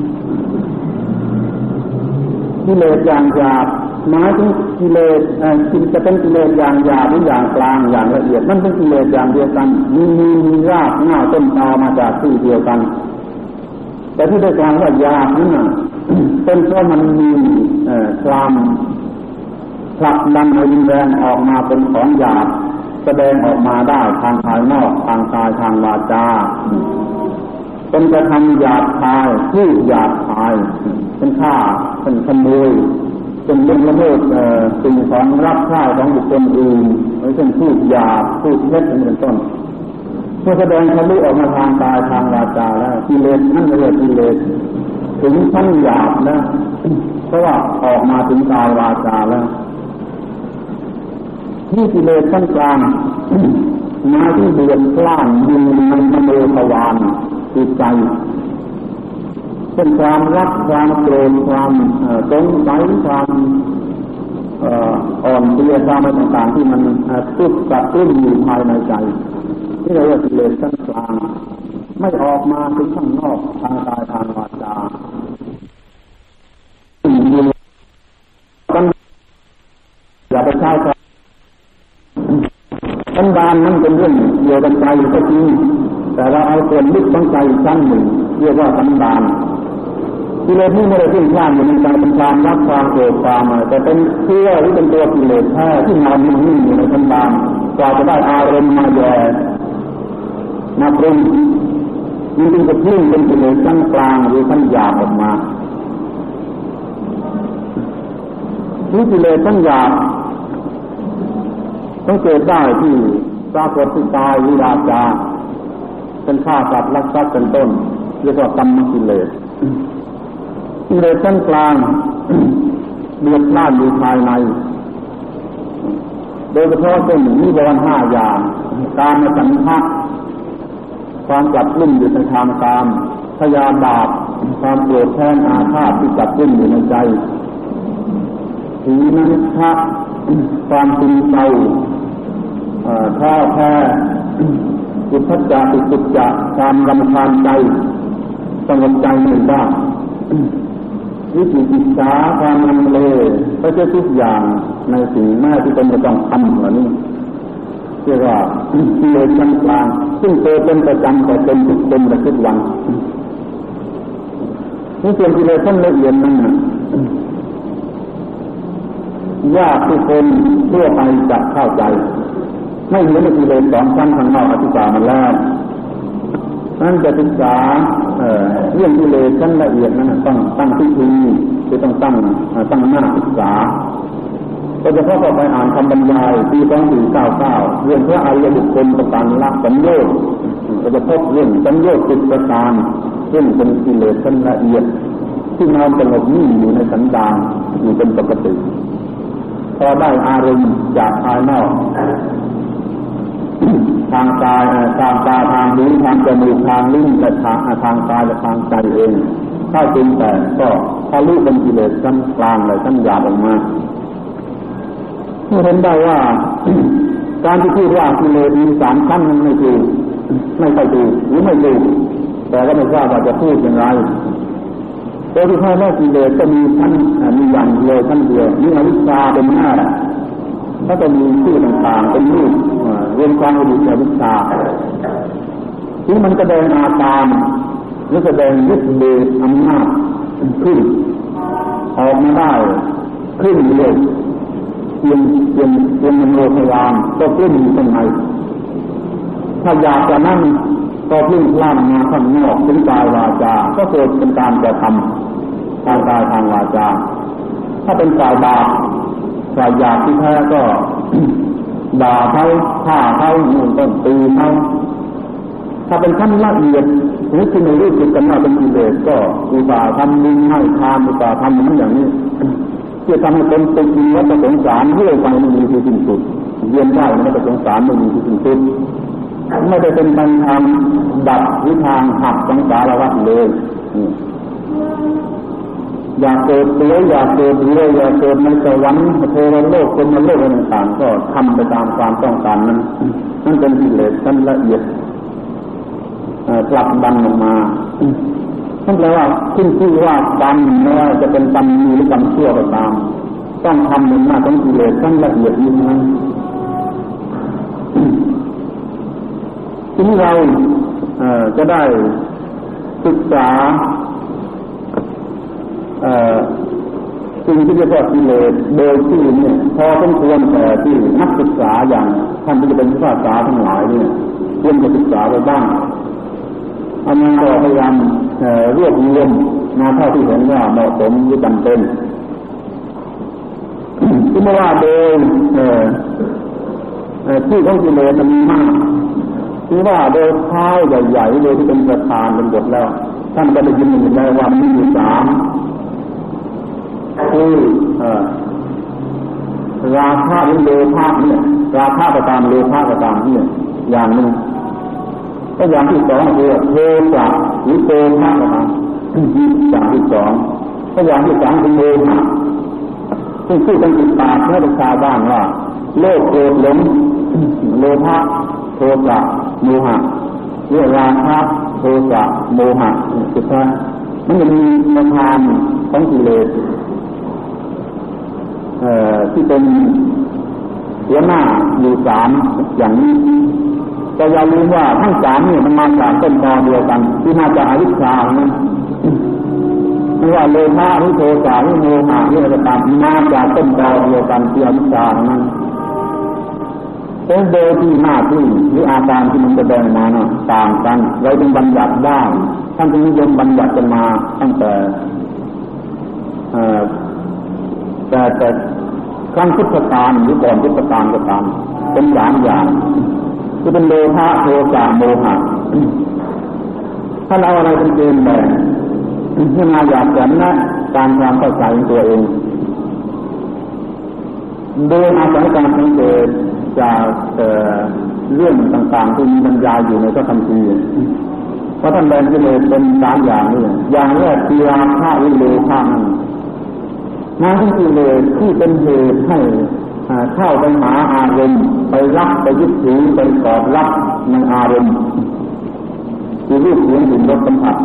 กิเลสอย่างหยาบหมายถึงกิเลสที่จะเป็นกิเลสอย่างหยาบหรืออย่างกลางอย่างละเอียดมันเป็นกิเลสอย่างเดียวกันมีมีมีรากเหง้าต้นตอมาจากที่เดียวกันแต่ที่ได้การว่าหยาบนั่นน่ะเป็นเพราะมันมีความผลักดันให้รุนแรงออกมาเป็นของหยาบแสดงออกมาได้ทางภายนอกทางกายทางวาจาเป็นกระทำหยาบคายพูดหยาบคายเป็นฆ่าเป็นขโมยเป็นเรื่องละเมิดสิ่งของรับใช้ของบุคคลอื่นหรือเป็นพูดหยาบพูดเท็จเป็นต้นเมื่อแสดงทะลุออกมาทางกายทางวาจาแล้วกิเลสนั่นเรียกกิเลสถึงชั้นหยาบนะเพราะว่าออกมาถึงกายวาจาแล้วที่กิเลสชั้นกลางมาที่เดือดกล้านอยู่ในมโนทวารจิตใจเป็นความรักความโกรธความสงสัยความอ่อนเพลียความอะไรต่างๆที่มันทุกข์กัดกลุ้มอยู่ภายในใจที่เรียกว่ากิเลสชั้นกลางไม่ออกมาถึงข้างนอกทางกายทางวาจาอย่าไปใช้ความสันดานนั้นเป็นเรื่องเกี่ยวกับใจก็จริงแต่เราเอาส่วนลึกของใจชั้นหนึ่งเรียกว่าสันดานกิเลสนี่ไม่ได้ขึ้นข้างอยู่ในใจเป็นความรักความโกรธความอะไรแต่เป็นเชื่อหรือเป็นตัวกิเลสแท้ที่นอนนิ่งอยู่ในสันดานกว่าจะได้อารมณ์มาแย่มาปรุงมันจึงจะพุ่งเป็นกิเลสชั้นกลางหรือชั้นหยาบออกมาที่กิเลสชั้นหยาบต้องเกิดได้ที่ปรากฏที่กายวิราจาเป็นฆ่าสัตว์ลักทรัพย์เป็นต้นเรียกว่ากรรมกิเลสกิเลสชั้นกลางเดือดร้อนอยู่ภายในโดยเฉพาะเช่นนิวรณ์ห้าอย่างการมาสันทะความจับลุ่มอยู่ในทางกามพยาบาทความโกรธแค้นอาฆาตที่จับลุ่มอยู่ในใจถีนมิทธะความซึมเศร้าท้อแท้อุทธัจจะอุตุจจะความรำคาญใจสงบใจไม่ได้วิจิกิจฉาความลังเลก็จะทุกอย่างในสิ่งแม่ที่เป็นจะต้องทำเหล่านี้เรียกว่ากิเลสชั้นกลางซึ่งเกิดเป็นประจำแต่เป็นทุกคนและทุกวันนี่ส่วนกิเลสชั้นละเอียดนั่นยากทุกคนทั่วไปจะเข้าใจไม่เหมือนกิเลสสองชั้นข้างนอกอธิบายมาแล้วนั่นจะศึกษาเรื่องกิเลสชั้นละเอียดนั้นต้องตั้งที่ทีคือต้องตั้งตั้งหน้าศึกษาก็จะเข้าไปอ่านคำบรรยายปีสองสี่เก้าเก้าเรื่องพระอริยบุคคลประการละสัญโยชน์ก็จะพบเรื่องสัญโยชน์สิบประการซึ่งเป็นกิเลสชั้นละเอียดที่นอนสงบนิ่งอยู่ในสันดานอยู่เป็นปกติพอได้อารมณ์จากภายนอกทางกายทางตาทางหูทางจมูกทางลิ้นและทางทางกายและทางใจเองถ้าจริงแต่ก็ทะลุเป็นกิเลสชั้นกลางและชั้นหยาบออกมาเห็นได้ว่าการที่พูดว่ากิเลสมีสามชั้นนั้นไม่ถูกไม่ใช่ถูกหรือไม่ถูกแต่ก็ไม่ทราบว่าจะพูดอย่างไรโดยที่แท้แล้วกิเลสก็มีชั้นมีอย่างเดียวชั้นเดียวมีอวิชชาเป็นหน้าแล้วก็มีชื่อต่างๆเป็นรูปเรียนความรู้จักวิชาที่มันแสดงอาการหรือแสดงฤทธิ์เดชอำนาจขึ้นออกมาได้ขึ้นเรื่อยเพียงเพียงเพียงมโนทวารก็ขึ้นอยู่ข้างในถ้าอยากจะนั่งก็พึ่งล่ามมาข้างนอกถึงกายวาจาก็เกิดเป็นการกระทำทางกายทางวาจาถ้าเป็นฝ่ายบาปฝ่ายหยาบที่แท้ก็ด่าเขาฆ่าเขามุ่งต้นตีเขาถ้าเป็นขั้นละเอียดหรือที่ในรูปจิตกันว่าเป็นกิเลสก็อุตส่าห์ทำบุญให้ทานอุตส่าห์ทำอย่างนี้เพื่อทำให้คนติดในวัฏสงสารเรื่อยไปไม่มีที่สิ้นสุดเวียนว่ายในวัฏสงสารไม่มีที่สิ้นสุดไม่ได้เป็นทางดับหรือทางหักสังสารวัฏเลยอยากเกิดสวยอยากเกิดรวยอยากเกิดในสวรรค์เทวโลกพรหมโลกอะไรต่างๆก็ทำไปตามความต้องการนั้นนั่นเป็นกิเลสชั้นละเอียดผลักดันออกมานั่นแปลว่าขึ้นชื่อว่ากรรมไม่ว่าจะเป็นกรรมดีหรือกรรมชั่วก็ตามต้องทำเป็นหน้าของกิเลสชั้นละเอียดยิ่งนั้นทีนี้เราจะได้ศึกษาสิ่งที่เรียกว่ากิเลสโดยที่เนี่ยพอสมควรแต่ที่นักศึกษาอย่างท่านที่จะเป็นผู้ศึกษาทั้งหลายเนี่ยควรจะศึกษาไปบ้างอันนี้ก็พยายามรวบรวมมาเท่าที่เห็นว่าเหมาะสมหรือจำเป็นที่ไม่ว่าโดยที่ของกิเลสมันมีมากที่ว่าโดยท้ายใหญ่ๆเลยที่เป็นประธานเป็นบทแล้วท่านก็ได้ยินอยู่แล้วว่ามีอยู่สามคือราคะหรือโลภะเนี่ยราคะก็ตามโลภะก็ตามเนี่ยอย่างหนึ่งก็อย่างที่สองคือโทสะหรือโกธะก็ตามอย่างที่สองก็อย่างที่สามคือโมหะซึ่งพูดกันติดปากให้ประชาบ้านว่าโลภโกรธหลงโลภะโทสะโมหะเรื่องราคะโทสะโมหะสุดท้ายมันจะมีประธานของกิเลสที่เป็นหัวหน้าอยู่สามอย่างนี้แต่อย่าลืมว่าทั้งสามนี่มันมาจากต้นตอเดียวกันที่มาจากอวิชชานั้นไม่ว่าโลภะหรือโทสะหรือโมหะหรืออะไรต่างๆมาจากต้นตอเดียวกันที่อวิชชานั้นเป็นโดยที่หน้าที่หรืออาการที่มันแสดงมาน่ะต่างกันเราจึงบัญญัติได้ท่านจึงนิยมบัญญัติกันมาตั้งแต่แต่แต่ครั้งพุทธกาลหรือก่อนพุทธกาลก็ตามเป็นสามอย่างคือเป็นโลภะโทสะโมหะท่านเอาอะไรเป็นเกณฑ์แบ่งพิจารณาอยากจะนะตามความเข้าใจของตัวเองโดยอาศัยการสังเกตจากเรื่องต่างๆที่มีบรรยายอยู่ในพระคัมภีร์เพราะท่านแบ่งกิเลสเป็นสามอย่างนี่อย่างแรกคือราคะหรือโลภะนั่นนั่นคือเลยที่เป็นเหตุให้เข้าไปหาอารมณ์ไปรักไปยึดถือไปกอดรักในอารมณ์คือรูปเสียงกลิ่นรสสัมผัส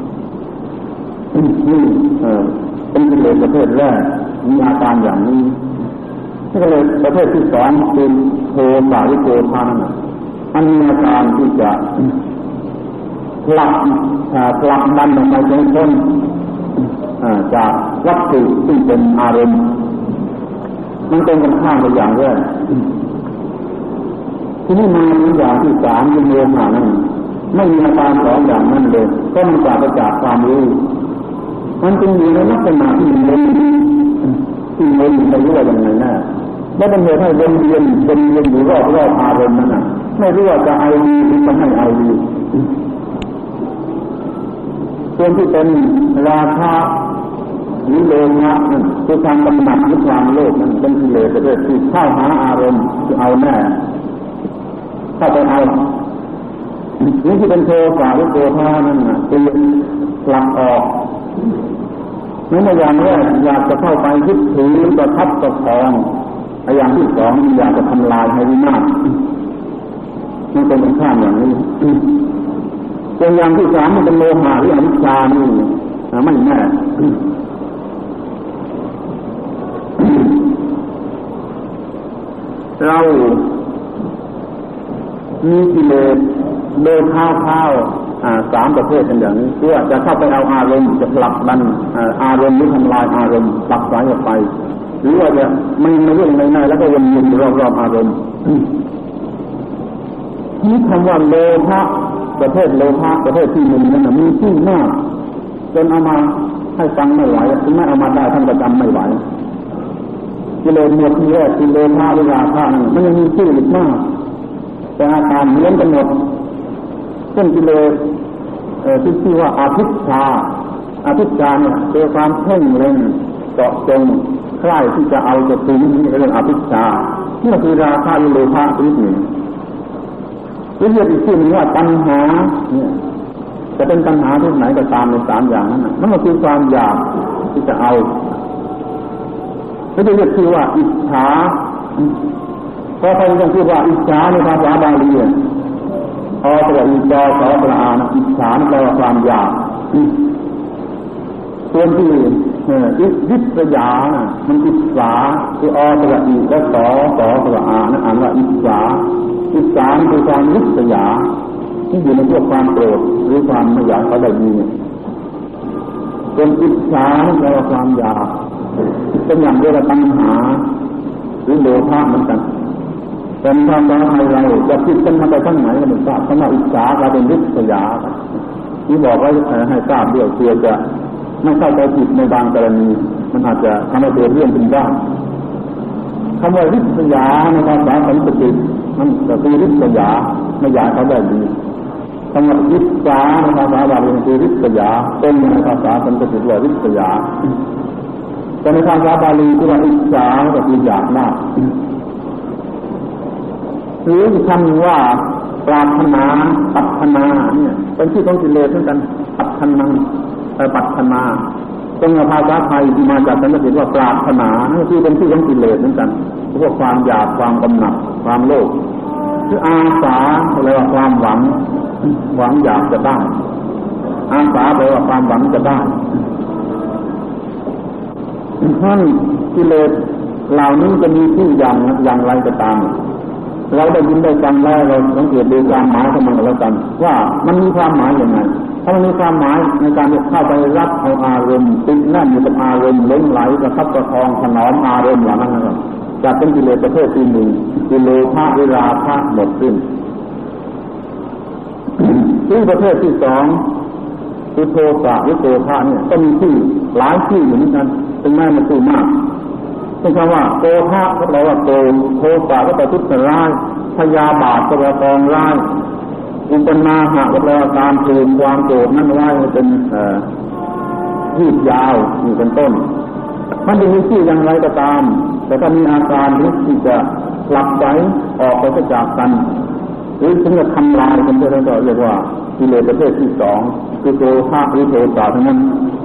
นี่เป็นกิเลสประเภทแรกมีอาการอย่างนี้นี่ก็เลยประเภทที่สองคือโทสะหรือโกธะนั่นอันมีอาการที่จะผลักผลักดันออกไปจนพ้นจากวัตถุที่เป็นอารมณ์มันเป็นกันข้ามไปอย่างแรกทีนี้มาอย่างที่สามคือโมหะนั้นไม่มีอาการสองอย่างนั้นเลยก็มันจากไปจากความรู้มันจึงอยู่ในลักษณะที่มันที่มันไม่รู้ว่าอย่างไรแน่แล้วมันเหตุให้วนเวียนวนเวียนอยู่รอบรอบอารมณ์นั้นน่ะไม่รู้ว่าจะเอาดีหรือจะไม่เอาดีส่วนที่เป็นราคะหรือโลภะนั่นคือความกำหนัดหรือความโลภนั่นเป็นกิเลสประเภทที่เข้าหาอารมณ์คือเอาแน่เข้าไปเอานี่ที่เป็นโทสะหรือโกธะนั่นน่ะคือหลักออกนั่นอย่างแรกอยากจะเข้าไปยึดถือหรือประทับประคองอย่างที่สองอยากจะทำลายให้วินาศมันเป็นข้ามอย่างนี้ส่วนอย่างที่สามมันเป็นโมหะหรืออวิชชานี่ไม่แน่เรามีกิเลสโดยข้าวข้าวสามประเภทกันอย่างนี้เพื่อจะเข้าไปเอาอารมณ์จะผลักดันอารมณ์หรือทำลายอารมณ์ผลักสายออกไปหรือว่าจะไม่ไม่เรื่องในๆแล้วก็วนเวียนรอบๆอารมณ์นี่คำว่าโลภะประเภทโลภะประเภทที่หนึ่งนั้นมีชื่อมากจนเอามาให้ฟังไม่ไหวถึงแม้เอามาได้ท่านก็จำไม่ไหวกิเลสหมดที่แรกกิเลสราหรือราคะนั่นมันยังมีชื่ออีกมากแต่อาการเหมือนกันหมดเช่นกิเลสที่ชื่อว่าอาภิชาอาภิชาเนี่ยเป็นความเพ่งเล็งเจาะจงใคร่ที่จะเอาจะถึงนี่เรื่องอาภิชานี่คือราคะหรือโลภะชนิดหนึ่งที่เรียกอีกชื่อหนึ่งว่าตัณหาเนี่ยจะเป็นตัณหาที่ไหนก็ตามในสามอย่างนั้นนั่นก็คือความอยากที่จะเอาไม่ได้เรียกชื่อว่าอิจฉาเพราะท่านต้องพูดว่าอิจฉาในภาษาบาลีอสระอีจอสอสระอานะอิจฉาแปลว่าความอยากส่วนที่วิทยานะมันอิจฉาคืออสระอีและสอสอสระอานะอ่านว่าอิจฉาอิจฉาคือความวิทยาที่อยู่ในพวกความโกรธหรือความไม่อยากเขาได้ดีส่วนอิจฉาแปลว่าความอยากเป็นอย่างเดียวกับตัณหาหรือโลภะเหมือนกันแต่ทางการไทยเราจะคิดกันมาไปทั้งไหนก็ไม่ทราบเพราะว่าอิจฉาเราเป็นวิทยาที่บอกว่าให้ทราบด้วยเพื่อจะไม่เข้าใจผิดในบางกรณีมันอาจจะทำให้เกิดเรื่องเป็นได้คำว่าวิทยาในภาษาสันสกฤตมันก็คือวิทยาไม่อยากเขาได้ดีคำว่าวิทยาในภาษาบาลีคือวิทยาเป็นในภาษาสันสกฤตว่าวิทยาแต่ในภาษาบาลีที่ว่าอิจฉาก็คืออยากมากหรือคำว่าปรารถนาปรารถนาเนี่ยเป็นชื่อของกิเลสเหมือนกันปรารถนาแต่ปรารถนาตรงกับภาษาไทยที่มาจากสันสกฤตว่าปรารถนานี่คือเป็นชื่อของกิเลสเหมือนกันพวกความอยากความกำหนัดความโลภคืออาสาแปลว่าความหวังหวังอยากจะได้อาสาแปลว่าความหวังจะได้ท่านกิเลสเหล่านี้จะมีชื่ออย่างอย่างไรก็ตามเราได้ยินได้ฟังแล้วเราสังเกตดูความหมายของมันแล้วกันว่ามันมีความหมายอย่างไรถ้ามันมีความหมายในการเข้าไปรับเอาอารมณ์ติดแน่นอยู่กับอารมณ์หลงไหลกระทับกระทองถนอมอารมณ์เหล่านั้นนะครับจะเป็นกิเลสประเภทที่หนึ่งกิเลสภะวิราคะหมดสิ้นซึ่งประเภทที่สองคือโทสะวิโกภะเนี่ยก็มีชื่อหลายชื่ออยู่เหมือนกันถึงแม้มันชื่อมากเป็นคำว่าโกภะก็แปลว่าโกรธโทสะก็แปลว่าทุกข์ร้ายพยาบาทก็แปลว่าปองร้ายอุปนาหะก็แปลว่าการผูกความโกรธนั้นไว้ให้เป็นยืดยาวอยู่เป็นต้นมันจะมีชื่ออย่างไรก็ตามแต่ถ้ามีอาการที่จะผลักไสออกไปจากกันหรือถึงจะทำลายกันได้ก็เรียกว่ากิเลสประเภทที่สองคือโกภะหรือโทสะทั้งนั้น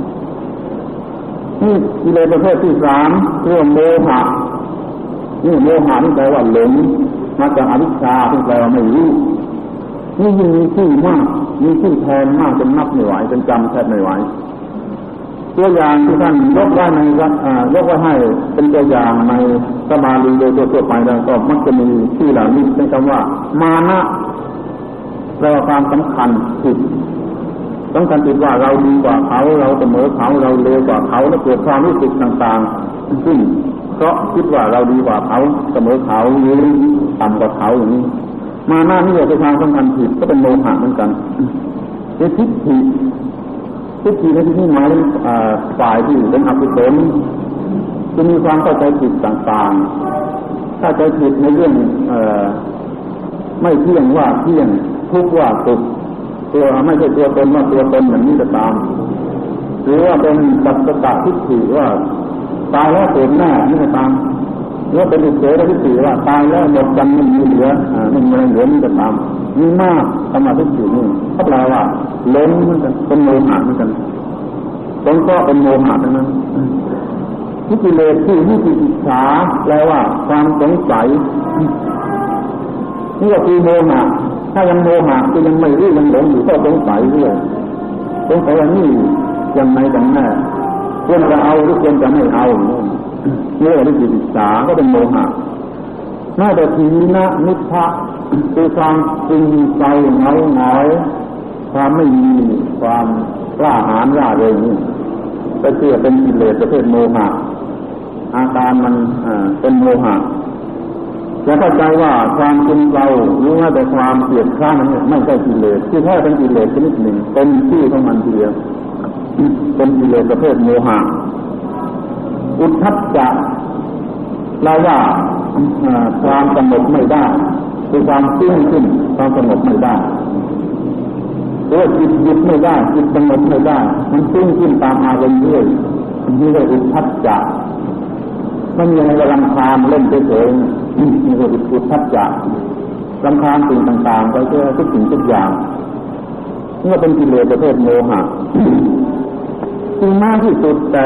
นี่กิเลสประเภทที่สามเรื่องโมหะนี่โมหะนี่แปลว่าหลงมาจากอวิชชาที่แปลว่าไม่รู้นี่ยิ่งมีชื่อมากมีชื่อแทนมากจนนับไม่ไหวจนจำแทบไม่ไหวตัวอย่างที่ท่านยกไว้ในยกไว้ให้เป็นตัวอย่างในพระบาลีโดยทั่วไปแล้วก็มักจะมีชื่อเหล่านี้เป็นคำว่ามานะแปลว่าความสำคัญผิดต้องการคิดว่าเราดีกว่าเขาเราเสมอเขาเราเลวกว่าเขาแล้วเกิดความรู้สึกต่างๆซึ่งเพราะคิดว่าเราดีกว่าเขาเสมอเขาหรือต่ำกว่าเขาอย่างนี้มาหน้านี่เป็นความสำคัญผิดก็เป็นโมหะเหมือนกันเป็นทิฏฐิทิฏฐิในที่นี้หมายถึงฝ่ายที่เป็นอกุศลจะมีความเข้าใจผิดต่างๆเข้าใจผิดในเรื่องไม่เที่ยงว่าเที่ยงทุกข์ว่าสุขตัวไม่ใช่ตัวตนว่าตัวตนอย่างนี้ก็ตามหรือว่าเป็นสัจจทิฏฐิว่าตายแล้วเกิดแน่นี่ก็ตามหรือว่าเป็นอุเฉททิฏฐิว่าตายแล้วหมดกันไม่มีเหลือไม่มีอะไรเหลือนี่ก็ตามมีมากสมาธิทิฏฐินี่เขาแปลว่าล้นเหมือนกันเป็นโมหะเหมือนกันตรงก็เป็นโมหะทั้งนั้นที่กิเลสที่วิจิกิจฉาแปลว่าความสงสัยนี่ก็คือโมหะถ้ายังโมหะก็ยังไม่รู้ยังหลงอยู่ก็สงสัยเรื่อยสงสัยว่านี่ยังไงกันแน่ควรจะเอาหรือควรจะไม่เอานี่วิจิกิจฉาก็เป็นโมหะน่าจะทีนะนิพพะคือความจริงใจเงาหงอยความไม่มีความกล้าหาญร่าเริงนี่ก็เชื่อเป็นกิเลสประเภทโมหะอาการมันเป็นโมหะจะเข้าใจว่าความจริงเราหรือว่าแต่ความเกลียดคร้านนั้นไม่ใช่กิเลสที่แท้เป็นกิเลสชนิดหนึ่งเป็นชื่อของมันทีเดียวเป็นกิเลสประเภทโมหะอุทธัจจะเราว่าความสงบไม่ได้คือความซึ้งขึ้นความสงบไม่ได้หรือจิตหยุดไม่ได้จิตสงบไม่ได้มันซึ้งขึ้นตามอารมณ์เรื่อยนี่เรียกอุทธัจจะไม่มีอะไรกำลังคลานเล่นเฉยๆนี่คืออุทธัจจะรำคาญสิ่งต่างๆไปเพื่อทุกสิ่งทุกอย่างนี่เป็นกิเลสประเภทโมหะที่มากที่สุดแต่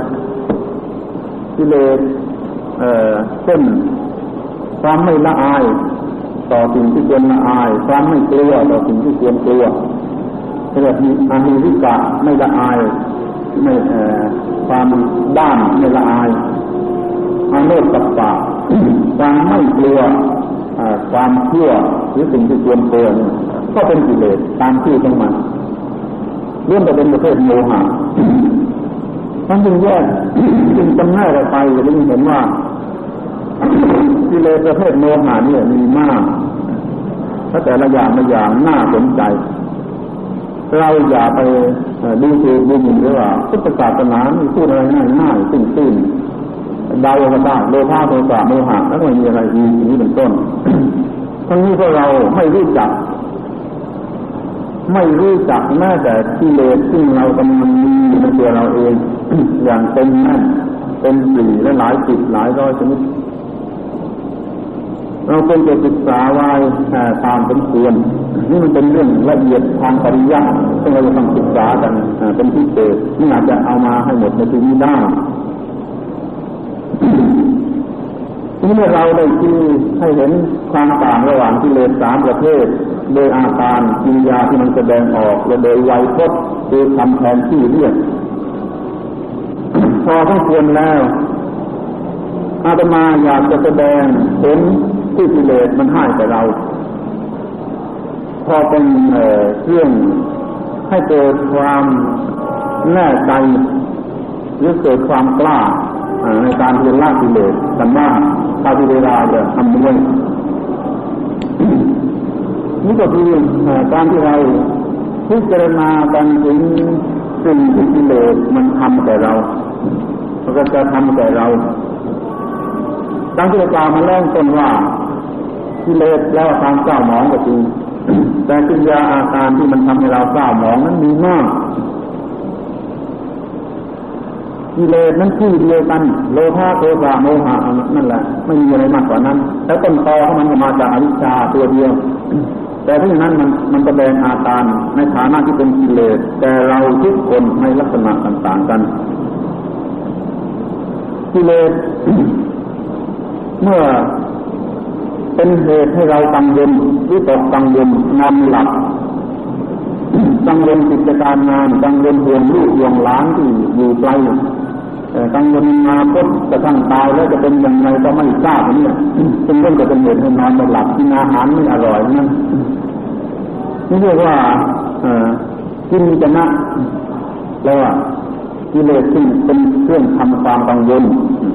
กิเลสเอ่อเช่นความไม่ละอายต่อสิ่งที่ควรละอายความไม่กลัวต่อสิ่งที่ควรกลัวเรียกอาหิริกะไม่ละอายไม่เอ่อความด้านไม่ละอายอาโนตัปปะความไม่กลัวความเชื่อหรือสิ่งที่ควรกลัวนี่ก็เป็นกิเลสตามที่ของมันเรื่องจะเป็นประเภทโมหะท่านจึงแยกจึงจำแนกออกไปจะได้เห็นว่ากิเลสประเภทโมหะนี่มีมากถ้าแต่ละอย่างละอย่างน่าสนใจเราอย่าไปดูถูกดูหมิ่นหรือว่าพุทธศาสนามีพูดอะไรง่ายๆตื้นๆเดาเอาได้โลภะโทสะโมหะแล้วก็มีอะไรอีกนี้เป็นต้นทั้งนี้เพราะเราไม่รู้จักไม่รู้จักแม้แต่กิเลสซึ่งเรากำลังมีในตัวเราเองอย่างเต็มแน่นเป็นสี่และหลายสิบหลายร้อยชนิดเราควรจะศึกษาไว้ตามสมควรนี่มันเป็นเรื่องละเอียดทางปริยัติซึ่งเราจะต้องศึกษากันเป็นพิเศษไม่อาจจะเอามาให้หมดในที่นี้ได้ที่เมื่อเราได้ชี้ให้เห็นความต่างระหว่างกิเลสสามประเภทโดยอาการกิริยาที่มันแสดงออกและโดยไวยพจน์คือคำแทนที่เรียกพอทั้งควรแล้วอาตมาอยากจะแสดงผลที่กิเลสมันให้แก่เราพอเป็นเอ่อเรื่องให้เกิดความแน่ใจหรือเกิดความกล้าในการเรียนละกิเลสกันว่าตาที่เวลาจะทำด้วยนี่ก็คือการที่เราพิจารณากันถึงสิ่งที่กิเลสมันทำแก่เรามันก็จะทำแก่เราดังที่เรากล่าวมาแล้วต้นว่ากิเลสแล้วความเศร้าหมองก็จริงแต่กิริยาอาการที่มันทำให้เราเศร้าหมองนั้นมีมากกิเลสนั้นชื่อเดียวกันโลภะโทสะโมหะนั่นแหละไม่มีอะไรมากกว่านั้นแล้วต้นตอของมันก็มาจากอวิชชาตัวเดียวแต่ที่นั้นมันมันแสดงอาการในฐานะที่เป็นกิเลสแต่เราทุกคนในลักษณะต่างๆกันกิเลส เมื่อเป็นเหตุให้เรากังวลวิตกกังวลนอนหลับกังวลกิจการงานกังวลห่วงลูกห่วงหลานที่อยู่ไกลกังวลมาพบกระทั่งตายแล้วจะเป็นอย่างไรก็ไม่ทราบเนี่ยจึงเรื่องจะเป็นเหตุให้นอนไม่หลับกินอาหารไม่อร่อยนั่นนี่เรียกว่ากินจะนะแล้วว่ากิเลสซึ่งเป็นเครื่องทำความกังวล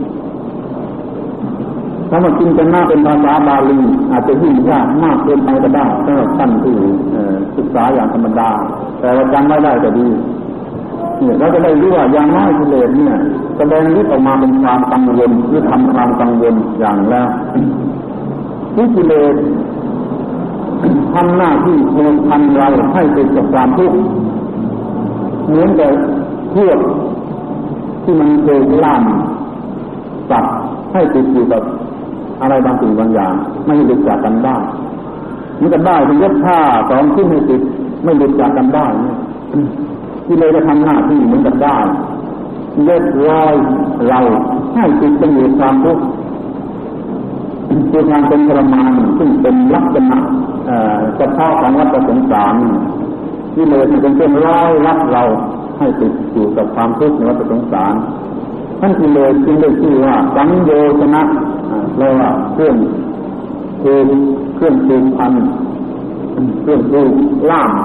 ถ้ามันกินจะนะเป็นภาษาบาลีอาจจะยิ่งยากมากเกินไปก็ได้สำหรับท่านที่ศึกษาอย่างธรรมดาแต่ว่าจำไม่ได้ก็ดีเนี่ยเราจะได้รู้ว่าอย่างน้อยกิเลสเนี่ยแสดงฤทธิ์ออกมาเป็นความกังวลหรือทำความกังวลอย่างแล้วที่กิเลสทำหน้าที่ผูกพันเราให้ติดกับความทุกข์เหมือนกับเชือกที่มันเคยล่ามจับให้ติดอยู่กับอะไรบางสิ่งบางอย่างไม่หลุดจากกันได้มันก็ได้ถึงยกผ้าสองชิ้นให้ติดไม่หลุดจากกันได้ที่เลยจะทำหน้าที่เหมือนกันได้เล็ดรอยเราให้ติดเป็นอยู่ความทุกข์คือการเป็นทรมานซึ่งเป็นลักษณะเฉพาะของวัฏสงสารที่เลยจะเป็นเครื่องร้อยรัดเราให้ติดอยู่กับความทุกข์ในวัฏสงสารท่านที่เลยจึงได้ชื่อว่าสังโยชนะแปลว่าเครื่องคือเครื่องผูกพันเครื่องผูกล่าม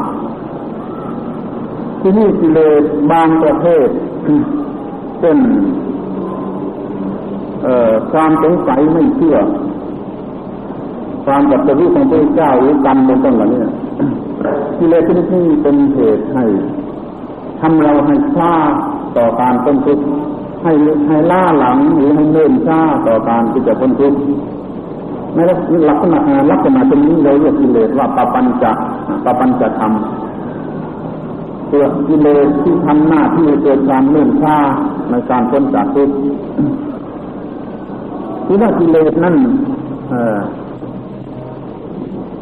ที่นี่กิเลสบางประเภทเช่นความสงสัยไม่เชื่อความตรัสรู้ของพระเจ้าหรือกรรมเป็นต้นเหล่านี้กิเลสชนิดนี้เป็นเหตุให้ทำเราให้ช้าต่อการพ้นทุกข์ให้ให้ล่าหลังหรือให้เนิ่นช้าต่อการที่จะพ้นทุกข์ในลักษณะลักษณะตรงนี้เราเรียกกิเลสว่าปปัญจะปปัญจะธรรมตัวกิเลสที่ทำหน้าที่เกิดความเนิ่นช้าในการพ้นจากทุกข์ที่ว่ากิเลสนั่น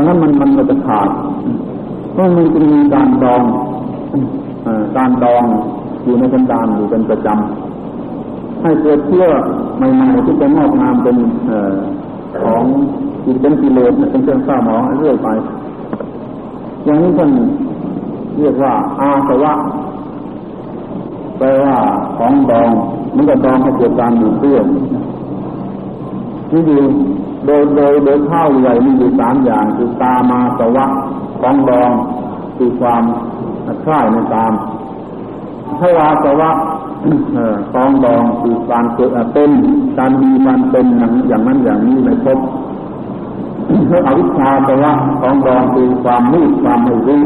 นั้นมันมันก็จะขาดเพราะมันจะมีการดองการดองอยู่ในสันดานอยู่เป็นประจำให้เกิดเชื้อใหม่ๆที่จะงอกงามเป็นของที่เป็นกิเลสเป็นเครื่องเศร้าหมองเรื่อยไปอย่างนี้ท่านเรียกว่าอาสวะแปลว่าของดองมันก็ดองให้เกิดการอยู่เปื้อนนี่อยู่โดยโดยโดยข้าวใหญ่มีอยู่สามอย่างคือตามาสวะของดองคือความคล้ายในตามทวาสวะของดองคือการเกิดเป็นการมีการเป็นอย่างนั้นอย่างนี้ในภพแล้วอวิชชาสวะของดองคือความมืดความไม่รู้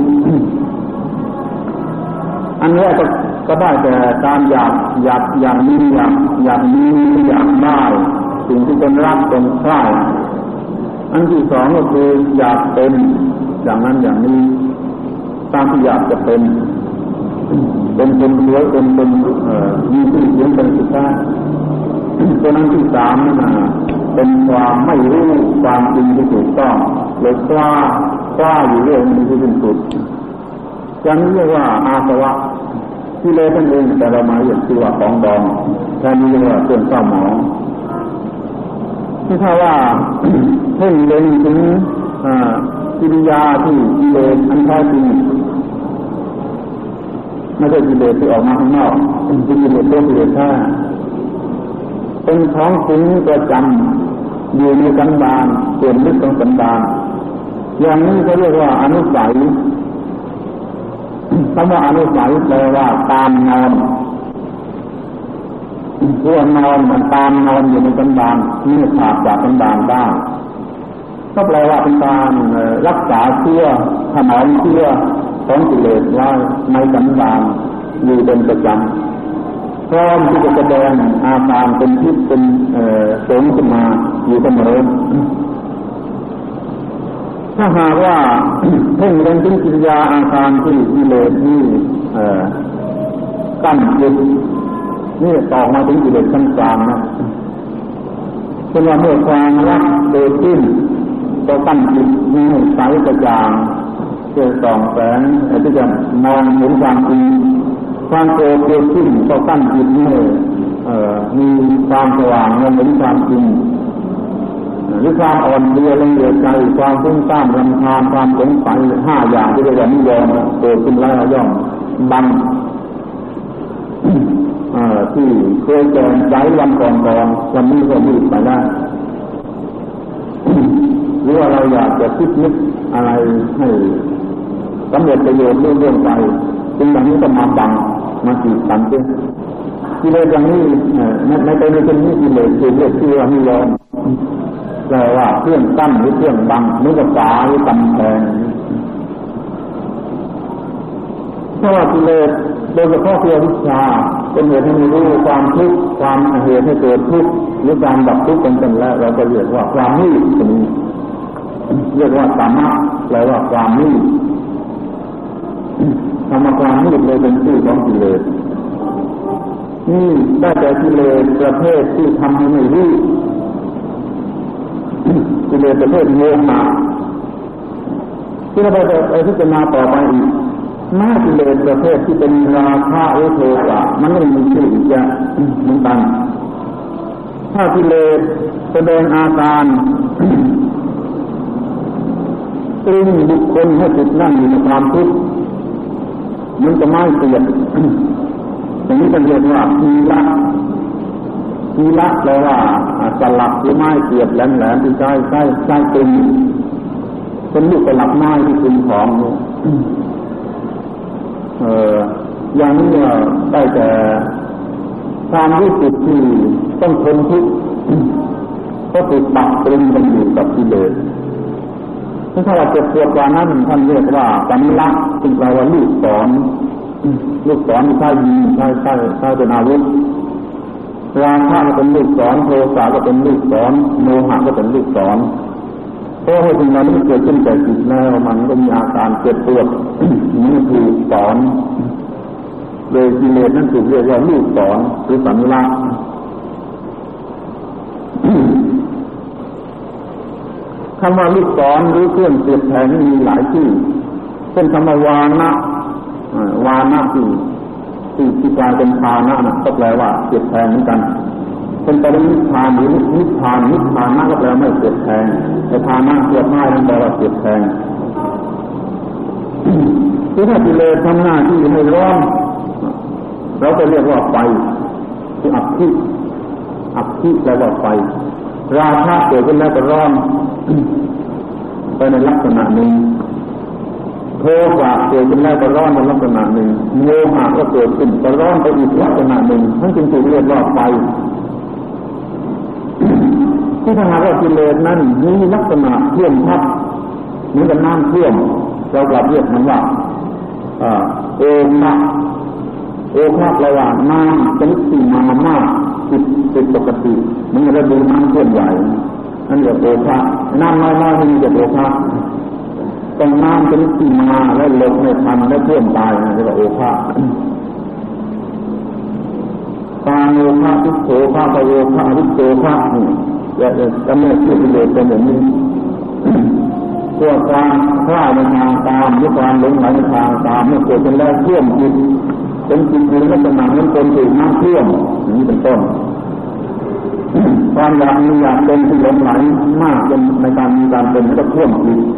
อันนี้ก็ก็ได้แต่การอยากอยากอย่างนี้อยากอยากนี้อยากได้สิ่งที่เป็นรักเป็นใคร่อันที่สองก็คืออยากเป็นอย่างนั้นอย่างนี้ตามที่อยากจะเป็นเป็นคนรวยเป็นเป็นมีชื่อเสียงเป็นสุภาพตัวนั้นที่สามนั่นน่ะเป็นความไม่รู้ความจริงที่ถูกต้องเลยกล้ากล้าอยู่เรื่อยมีที่สิ้นสุดอย่างนี้เรียกว่าอาสวะที่เลวนั่นเองแต่เราหมายถึงชื่อว่าของดองแค่นี้เรียกว่าเครื่องเศร้าหมองที่ถ้าว่าเพ่งเล็งถึงกิริยาที่กิเลสอันแท้จริงไม่ใช่กิเลสที่ออกมาข้างนอกเป็นกิเลสตัวกิเลสแท้เป็นของจริงประจำอยู่ในสันดานส่วนลึกของสันดานอย่างนี้เขาเรียกว่าอนุสัยคำว่าอนุสัยแปลว่าตามนอนตัวนอนมันตามนอนอยู่ในสันดานนี่ขาดจากสันดานได้ก็แปลว่าเป็นการรักษาเชื้อถนอมเชื้อของกิเลสไว้ในสันดานอยู่เป็นประจำพร้อมที่จะแสดงอาการเป็นพิษเป็นสงขึ้นมาอยู่เสมอถ้าหากว่าเพ่งเล็งถึงกิริยาอาการที่กิเลสนี่กั้นอยู่นี่ต่อมาถึงกิเลสขั้นกลางนะเป็นว่าเมื่อความรักเกิดขึ้นก็ตั้งจิตมีใสกระจ่างเกิดส่องแสงที่จะมองเห็นความจริงความโกรธเกิดขึ้นก็ตั้งจิตมีมีความสว่างมองเห็นความจริงหรือความอ่อนเพลียละเอียดใจความฟุ้งซ่านรำคาญความสงสัยห้าอย่างที่เรียกว่านิวรณ์เกิดขึ้นแล้วย่อมบังที่เคยแก่ใจวันก่อนก่อนวันนี้ก็มืดไปได้หรือว่าเราอยากจะคิดนึกอะไรให้สำเร็จประโยชน์เรื่องไปจึงอย่างนี้ก็มาบังมาจีบกันด้วยกิเลสอย่างนี้ในในตัวนี้เป็นนี้กิเลสคือเรียกชื่อว่านิวรณ์แปลว่าเครื่องกั้นหรือเครื่องบังหรือภาษาหรือกำแพงเพราะว่ากิเลสโดยเฉพาะตัววิชาเป็นเหตุให้มีรู้ความทุกข์ความเหตุให้เกิดทุกข์หรือการดับทุกข์เป็นต้นแล้วเราก็เรียกว่าความมืดตรงนี้เรียกว่าสามะแปลว่าความมืดธรรมะความมืดเลยเป็นชื่อของกิเลสนี่ได้แต่กิเลสประเภทที่ทำให้ไม่รู้กิเลสประเภทโมหะที่เราไปพิจารณาต่อไปอีกแม้กิเลสประเภทที่เป็นราคะหรือโทสะมันไม่มีชื่ออีกจะเหมือนกันถ้ากิเลสแสดงอาการตรึงบุคคลให้ติดนั่งอยู่ในความทุกข์มันจะไม่เปลี่ยนอย่างนี้จะเรียกว่าทีละทีละแปลว่าสลักหรือไม้เสียบแหลมๆที่ใช้ใช้ใช้ตึงเป็นลูกสลักไม้ที่ตึงของเอ่ออย่างนี้ได้แต่ความรู้สึกที่ต้องทนทุกข์ก็ถูกปักตรึงกันอยู่กับกิเลสถ้าเราเจ็บปวดกว่านั้นท่านเรียกว่าสัญลักษณ์ซึ่งแปลว่าลูกศรลูกศรใช้ยิงใช้ใช้ใช้เป็นอาวุธราคะก็เป็นลูกศรโทสะก็เป็นลูกศรโมหะก็เป็นลูกศรเพราะว่าสิ่งนั้นเกิดขึ้นแต่จิตแล้วมันก็มีอาการเจ็บปวดนี่ถูกศรโดยกิเลสนั้นถูกเรียกว่าลูกศรหรือสัญลักษณ์คำว่าลูกศรหรือเครื่องเสียบแทงมีหลายชื่อเช่นคำว่าวานะวานะที่ที่ที่กลายเป็นภานะนะก็แปลว่าเสียบแทงเหมือนกันเป็นปรินิพพานหรือนิพพานนิพพานะก็แปลไม่เสียบแทงแต่ภานะเสียบง่ายนั่นแปลว่าเสียบแทงที่ถ้ากิเลสทำหน้าที่ให้ร้อนเราจะเรียกว่าไฟคืออักขิอักขิแปลว่าไฟราคะเกิดขึ้นแล้วก็ร้อนไปในลักษณะหนึ่งโทสะเกิดขึ้นแล้วก็ร้อนในลักษณะหนึ่งโมหะก็เกิดขึ้นก็ร้อนไปอีกลักษณะหนึ่งนั่นจึงถูกเรียกว่าไฟที่ถ้าหากว่ากิเลสนั้นมีลักษณะท่วมทับเหมือนกับน้ำท่วมเรากลับเรียกมันว่าโอคะโอคะแปลว่าน้ำชนิดที่มามากผิดผิดปกติมันจะดูน้ำท่วมใหญ่นั่นเรียกโอคะน้ำน้อยๆนี่เรียกโอคะต้องน้ำชนิดที่มาแล้วหลบไม่ทันแล้วท่วมตายนั่นเรียกโอคะตาโอคะทุกโขคะปโยคะอวิโสคะนี่จะจะไม่ชื่อกิเลสเป็นอย่างนี้ตัวการคล้ายในทางตามหรือความหลงไหลในทางตามเมื่อเกิดเป็นแล้วท่วมจิตเป็นจิตในลักษณะนั้นเป็นถูกน้ำท่วมอย่างนี้เป็นต้นความอยากมีอยากเป็นที่หลงไหลมากจนในการมีการเป็นก็ท่วมจิต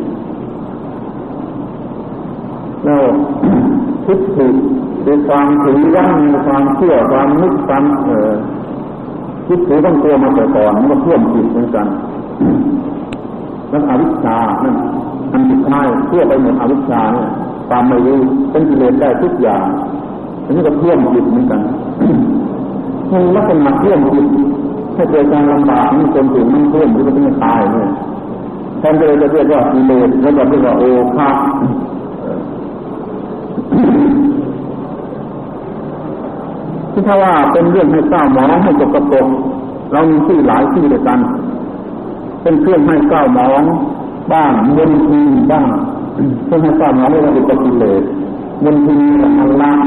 แล้วทิฏฐิคือความถือว่ามีความเชื่อความนึกความเอ่อทิฏฐิต้องตัวมาแต่ก่อนมันก็ท่วมจิตเหมือนกันแล้วอวิชชานั่นอันสุดท้ายเพื่อไปหมดอวิชชาเนี่ยความไม่รู้เป็นกิเลสได้ทุกอย่างอันนี้ก็ท่วมจิตเหมือนกันในลักษณะท่วมจิตให้เกิดการลำบากมีคนถึงมันท่วมหรือจะไม่ตายเนี่ยแทนที่จะเรียกว่ากิเลสแล้วก็เรียกว่าโอฆะที่ถ้าว่าเป็นเรื่องให้เศร้าหมองให้จกกระปกเรามีชื่อหลายชื่อด้วยกันเป็นเครื่องให้เศร้าหมองบ้างมลทินบ้างเครื่องให้เศร้าหมองเรียกว่าอุปกิเลสมลทินอัลละ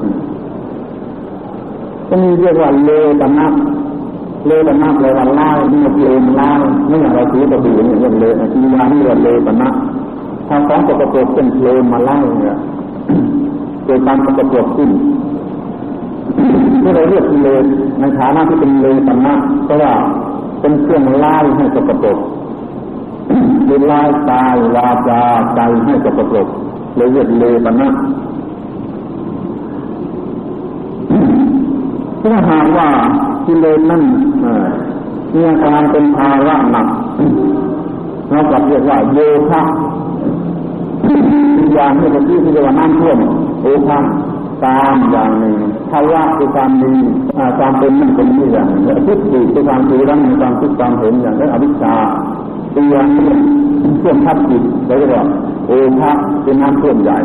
ก็มีเรียกว่าเลตนะเลตนะแปลว่าไล่นี่มันเลนไล่ไม่อย่างเราถือกระบี่เนี่ยเรียกเลทีนี้นี่เรียกเลตนะทางของจกกระปกเป็นเลมาไล่เนี่ยเกิดการจกกระปกขึ้นที่เราเรียกกิเลสในฐานะที่เป็นเลตนะเพราะว่าเป็นเครื่องไล่ให้สกปรกหรือไล่กายวาจาใจให้สกปรกเลยเรียกเลตนะถ้าหากว่ากิเลสนั้นมีอาการเป็นภาระหนักเรากลับเรียกว่าโยคะอย่างที่เมื่อกี้ที่เรียกว่าน้ำท่วมโอคะตามอย่างหนึ่งภาวะคือความมีความเป็นนั่นเป็นนี่อย่างและทิฏฐิคือความถือรั้งในความคิดความเห็นอย่างและอวิชชาตัวอย่างนี้ท่วมทับจิตเรียกว่าโอคะเป็นน้ำท่วมใหญ่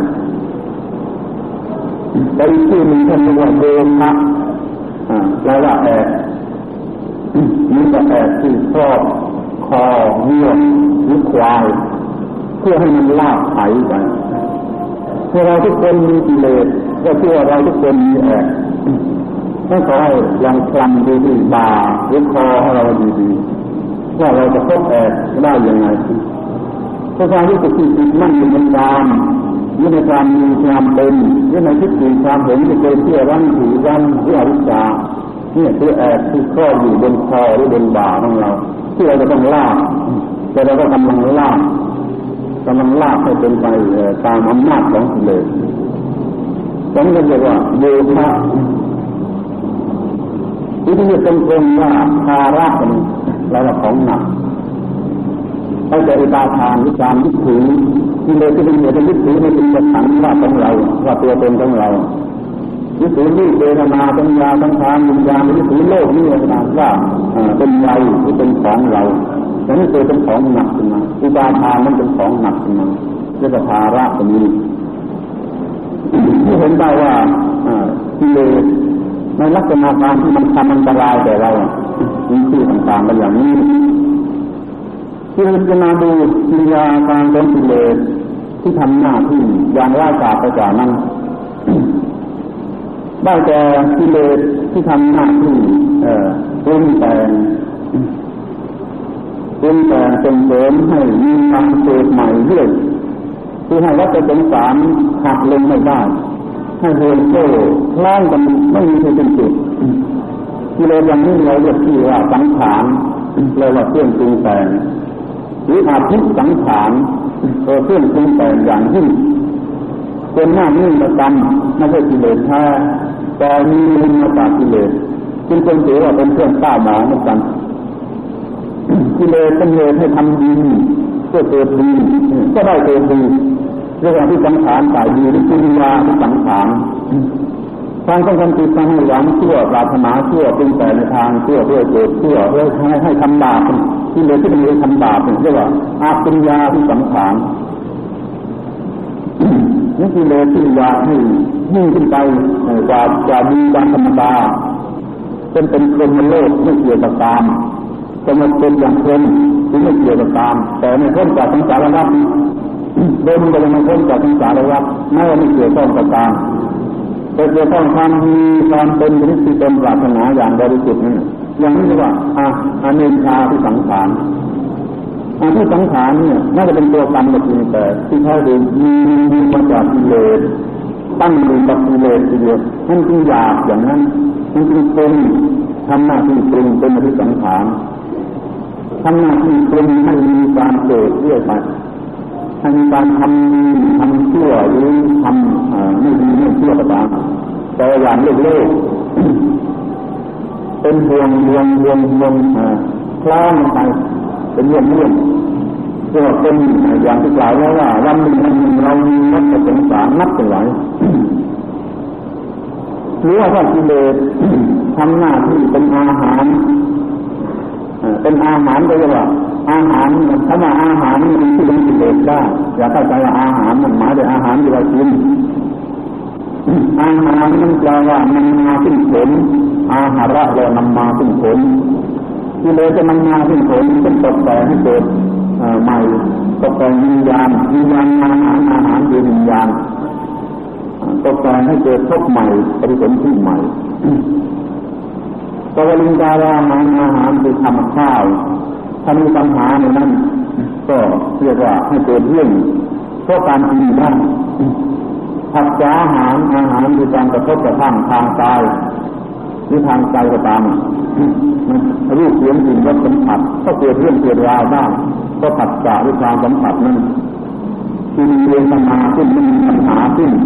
แต่อีกชื่อหนึ่งท่านเรียกว่าโยคะแปลว่าแอกนี่ก็แอกที่ครอบคอเหี้ยหรือควายเพื่อให้มันลากไถไปเมื่อเราทุกคนมีกิเลสก็เชื่อเราทุกคนมีแอกต้องขอให้ลองคลำดูที่บ่าหรือคอของเราดีๆว่าเราจะพบแอกได้ยังไงเพราะความรู้สึกที่จิตมั่นอยู่ในกามอยู่ในความมีความเป็นอยู่ในทิฏฐิความเห็นที่เคยเชื่อรั้งถือรั้งหรืออวิชชาเนี่ยคือแอกที่ครอบอยู่บนคอหรือบนบ่าของเราที่เราจะต้องลากแต่เราก็กำลังลากกำลังลากให้เป็นไปตามอำนาจของกิเลสผมก็เรียกว่าโยคะที่ที่จะเป็นว่าภาระเป็นแล้วก็ของหนักตั้งแต่อุปาทานวิจารยึดถือกิเลสที่เป็นเหตุยึดถือในจิตขันธ์ว่าของเราว่าตัวตนของเรายึดถือที่เวทนาสัญญาสังขารวิญญาณยึดถือโลกนี้ว่าเป็นเราหรือเป็นของเราแต่นี่ตัวเป็นของหนักขึ้นมาอุปาทานมันเป็นของหนักขึ้นมาเรียกว่าภาระตรงนี้ที่เห็นได้ว่ากิเลสในลักษณะการที่มันทำอันตรายแก่เรามีชื่อต่างๆกันอย่างนี้ที่พิจารณาดูกิริยาการของกิเลสที่ทำหน้าที่อย่างร้ายกาจไปกว่านั้นได้แก่กิเลสที่ทำหน้าที่ปรุงแต่งปรุงแต่งส่งเสริมให้มีการเกิดใหม่เรื่อยคือให้วัฏสงสารหักลงไม่ได้ให้เดินโซ่คล้องกันไม่มีที่สิ้นสุดกิเลสอย่างนี้เราเรียกที่ว่าสังขารเรียกว่าเครื่องปรุงแต่งหรืออาภิสังขารเออเครื่องปรุงแต่งอย่างยิ่งเป็นหน้านิ่งประจำไม่ใช่กิเลสแท้แต่มีมูลมาจากกิเลสจึงเป็นถือว่าเป็นเครื่องต้าหมองเหมือนกันกิเลสเป็นเหตุให้ทำดีเพื่อเกิดดีก็ได้เกิดดีเรื่องที่สังขารฝ่ายดีหรือกิริยาที่สังขารทางต้องการติดตั้งให้หวังชั่วปรารถนาชั่วเป็นแต่ในทางชั่วเพื่อเกิดชั่วเพื่อให้ให้ทำบาปกิเลสที่เป็นเรื่องทำบาปเรียกว่าอากิริยาที่สังขารนี่กิเลสที่อยากให้ยิ่งขึ้นไปกว่าจะมีการธรรมดาเป็นเป็นคนในโลกไม่เกี่ยวกับกามจะมาเป็นอย่างคนที่ไม่เกี่ยวกับกามแต่ในพ้นจากสังสารวัฏโดยมันจะมาพ้นจากสังสารวัฏไม่ว่าไม่เกี่ยวข้องกับกามแต่เกี่ยวข้องความมีความเป็นชนิดที่เป็นปรารถนาอย่างบริสุทธิ์นั่นอย่างนี้เรียกว่าอ่ะอเนชาที่สังขารอันที่สังขารเนี่ยน่าจะเป็นตัวกรรมก็จริงแต่ที่แท้จริงมีมีมาจากกิเลสตั้งอยู่กับกิเลสทีเดียวนั่นจึงอยากอย่างนั้นมันจึงปรุงทำหน้าที่ปรุงเป็นที่สังขารทำหน้าที่ปรุงให้มีการเกิดเรื่อยไปให้มีการทำทำชั่วหรือทำไม่ดีไม่ชั่วก็ตามแต่อย่างเล็กๆเป็นห่วงห่วงห่วงห่วงคล้องไปเป็นเรื่องเรื่องก็เป็นอย่างที่กล่าวแล้วว่าวันหนึ่งวันหนึ่งเรามีวัฏสงสารนับเป็นหลายหรือว่าถ้ากิเลสทำหน้าที่เป็นอาหารเป็นอาหารก็เรียกว่าอาหารถ้าว่าอาหารมันที่เป็นกิเลสได้อย่าเข้าใจว่าอาหารมันหมายถึงอาหารที่เรากินอาหารมันแปลว่ามันมาซึ่งผลอาหาระเรานำมาซึ่งผลกิเลสจะนำมาซึ่งผลเป็นตกแต่งให้เกิดใหม่ตกแต่งวิญญาณวิญญาณอาหารอาหารคือวิญญาณตกแต่งให้เกิดภพใหม่ปฏิสนธิใหม่ตวลิงกาลาหารอาหารคือทำข้าวถ้ามีปัญหาในนั้นก็เรียกว่าให้เกิดเรื่องเพราะการกินได้ผัสสะอาหารอาหารคือการกระทบกระทั่งทางกายหรือทางใจก็ตามรูปเสียงกลิ่นรสสัมผัสก็เกิดเรื่องเกิดราวได้ก็ผัสสะหรือความสัมผัสนั้นกินเรียนสมาขึ้นมันมีปัญหาขึ้น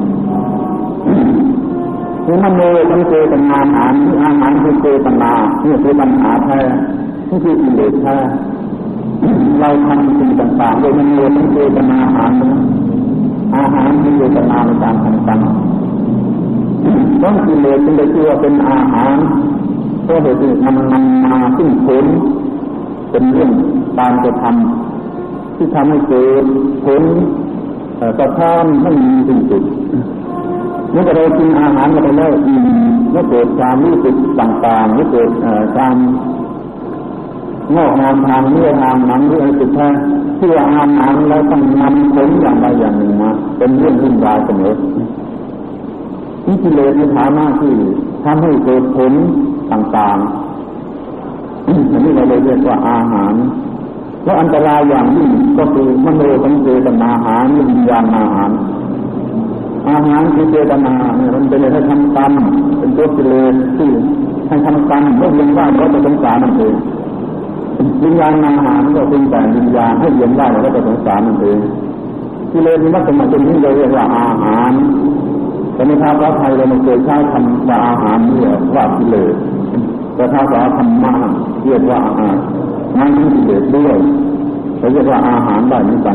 คือมันโมมันเจตนาอาหารอาหารคือเจตนานี่คือปัญหาแท้นี่คือกิเลสแท้เราทำสิ่งต่างๆโดยมันโมมันเจตนาอาหารอาหารคือเจตนาในการทำกรรมต้องกิเลสจึงได้ชื่อว่าเป็นอาหารเพราะเหตุที่มันนำมาซึ่งผลเป็นเรื่องการกระทำที่ทำให้เกิดผลกระทำไม่มีสิ้นสุดเมื่อเรากินอาหารมาไปแล้วอิ่มแล้วเกิดความรู้สึกต่างๆแล้วเกิดการงอกงามทางเนื้อทางหนังหรืออะไรสุดแท้ที่อาหารแล้วต้องนำผลอย่างใดอย่างหนึ่งมาเป็นเรื่องวุ่นวายเสมอนี่กิเลสในฐานะที่ทำให้เกิดผลต่างๆอันนี้เราเลยเรียกว่าอาหารแล้วอันตรายอย่างยิ่งก็คือมโนสังเจตนาอาหารวิญญาณอาหารอาหารคือเจตนาเนี่ยมันเป็นให้ทำกรรมเป็นตัวกิเลสที่ให้ทำกรรมเมื่อเวียนว่ายก็จะสงสารนั่นเองวิญญาณอาหารก็เป็นแต่วิญญาณให้เวียนว่ายก็จะสงสารนั่นเองกิเลสมันลักษณะเป็นนี้เราเรียกว่าอาหารแต่ในภาษาไทยเราไม่เคยใช้คำว่าอาหารนี่ว่ากิเลสแต่ภาษาธรรมะเรียกว่าอาหารมันเป็นกิเลสด้วยเขาเรียกว่าอาหารได้เหมือนกัน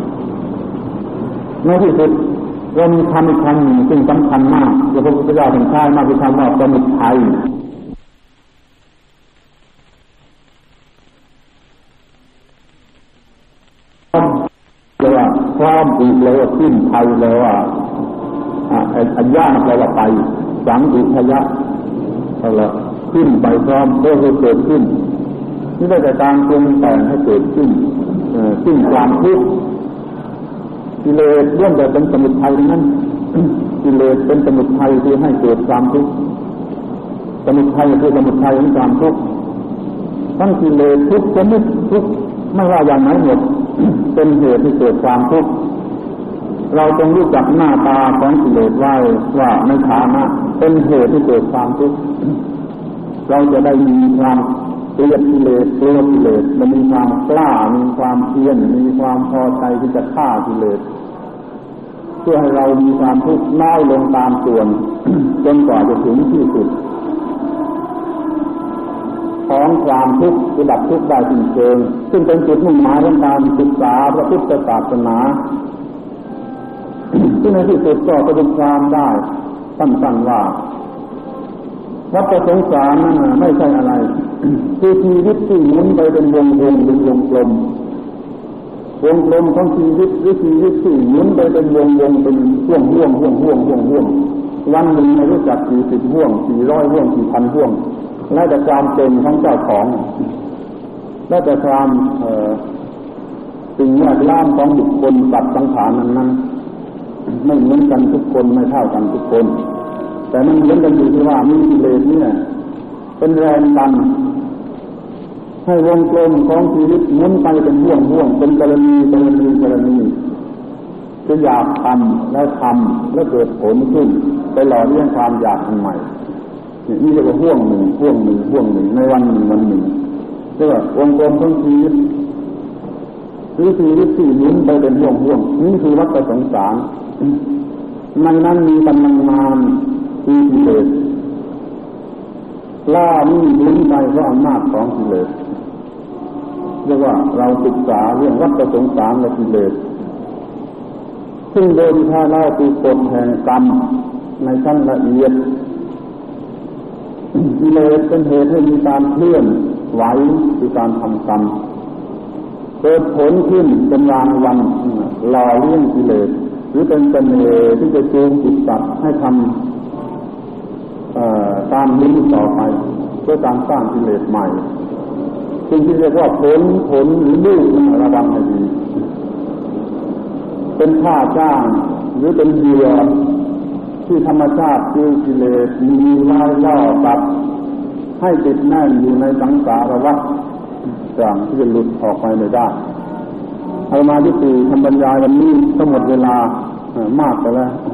ในที่สุดเรามีคำอีกคำหนึ่งซึ่งสำคัญมากพระพุทธเจ้าถึงใช้มากคือคำว่าสมุทัยเรียกว่าพร้อมอีกเลยว่าขึ้นไทยเลยว่าอัญญาแปลว่าไปสังอุทยะเอาละขึ้นไปพร้อมก็จะเกิดขึ้นนี่ได้แต่การปรุงแต่งให้เกิดขึ้นซึ่งความทุกข์กิเลสล้วนแต่เป็นสมุทัยนั้นกิเลสเป็นสมุทัยที่ให้เกิดความทุกข์สมุทัยคือสมุทัยของความทุกข์ทั้งกิเลสทุกชนิดทุกข์ไม่ว่าอย่างไหนหมด เป็นเหตุที่เกิดความทุกข์เราจงรู้จักหน้าตาของกิเลสไว้ว่าในฐานะเป็นเหตุที่เกิดความทุกข์เราจะได้มีความเกลียดกิเลสกลัวกิเลสมันมีความกล้ามีความเพียรมีความพอใจที่จะฆ่ากิเลสเพื่อให้เรามีความทุกข์น้อยลงตามส่วน จนกว่าจะถึงที่สุดของความทุกข์ระดับทุกข์ได้จริงๆซึ่งเป็นจุดมุ่งหมายของการศึกษาพระพุทธศาสนาที่ในที่สุดก็จะเป็นความได้สั้นๆว่าวัฏสงสารนั้นไม่ใช่อะไรคือชีวิตที่หมุนไปเป็นวงวงเป็นวงกลมวงกลมของชีวิตหรือชีวิตที่หมุนไปเป็นวงวงเป็นห่วงห่วงห่วงห่วงห่วงห่วงวันหนึ่งไม่รู้จักกี่สิบห่วงกี่ร้อยห่วงกี่พันห่วงแล้วแต่ความเป็นของเจ้าของแล้วแต่ความสิ่งแวดล้อมของบุคคลสัตว์สังขารนั้นๆไม่เหมือนกันทุกคนไม่เท่ากันทุกคนแต่มันเหมือนกันอยู่ที่ว่ามีกิเลสเนี่ยเป็นแรงดันให้วงกลมของชีวิตหมุนไปเป็นห่วงห่วงเป็นกรณีกรณีกรณีจะอยากทำแล้วทำแล้วเกิดผลขึ้นไปหล่อเลี้ยงความอยากอันใหม่นี่เรียกว่าห่วงหนึ่งห่วงหนึ่งห่วงหนึ่งในวันหนึ่งวันหนึ่งเรียกว่าวงกลมของชีวิตหรือชีวิตที่หมุนไปเป็นห่วงห่วงนี่คือวัฏสงสารในนั้นมีกำลังงานคือกิเลสล่านี่หมุนไปเพราะอำนาจของกิเลสเรียกว่าเราศึกษาเรื่องวัฏสงสารและกิเลสซึ่งโดยถ้าเราคือกฎแห่งกรรมในชั้นละเอียดกิเลสเป็นเหตุให้มีการเคลื่อนไหวคือการทำกรรมเกิดผลขึ้นเป็นรางวัลหล่อเลี้ยงกิเลสหรือเป็นเสน่ห์ที่จะจูงจิตสัตว์ให้ทำตามนี้ต่อไปเพื่อการสร้างกิเลสใหม่ซึ่งที่เรียกว่าผลผลหรือลูกระวังให้ดีเป็นค่าจ้างหรือเป็นเหยื่อที่ธรรมชาติคือกิเลสมีไล่ล่อตัดให้ติดแน่นอยู่ในสังสารวัฏอย่างที่จะหลุดออกไปไม่ได้เอามาที่สี่ทำบรรยายวันนี้ทั้งหมดเวลามากไปแล้ว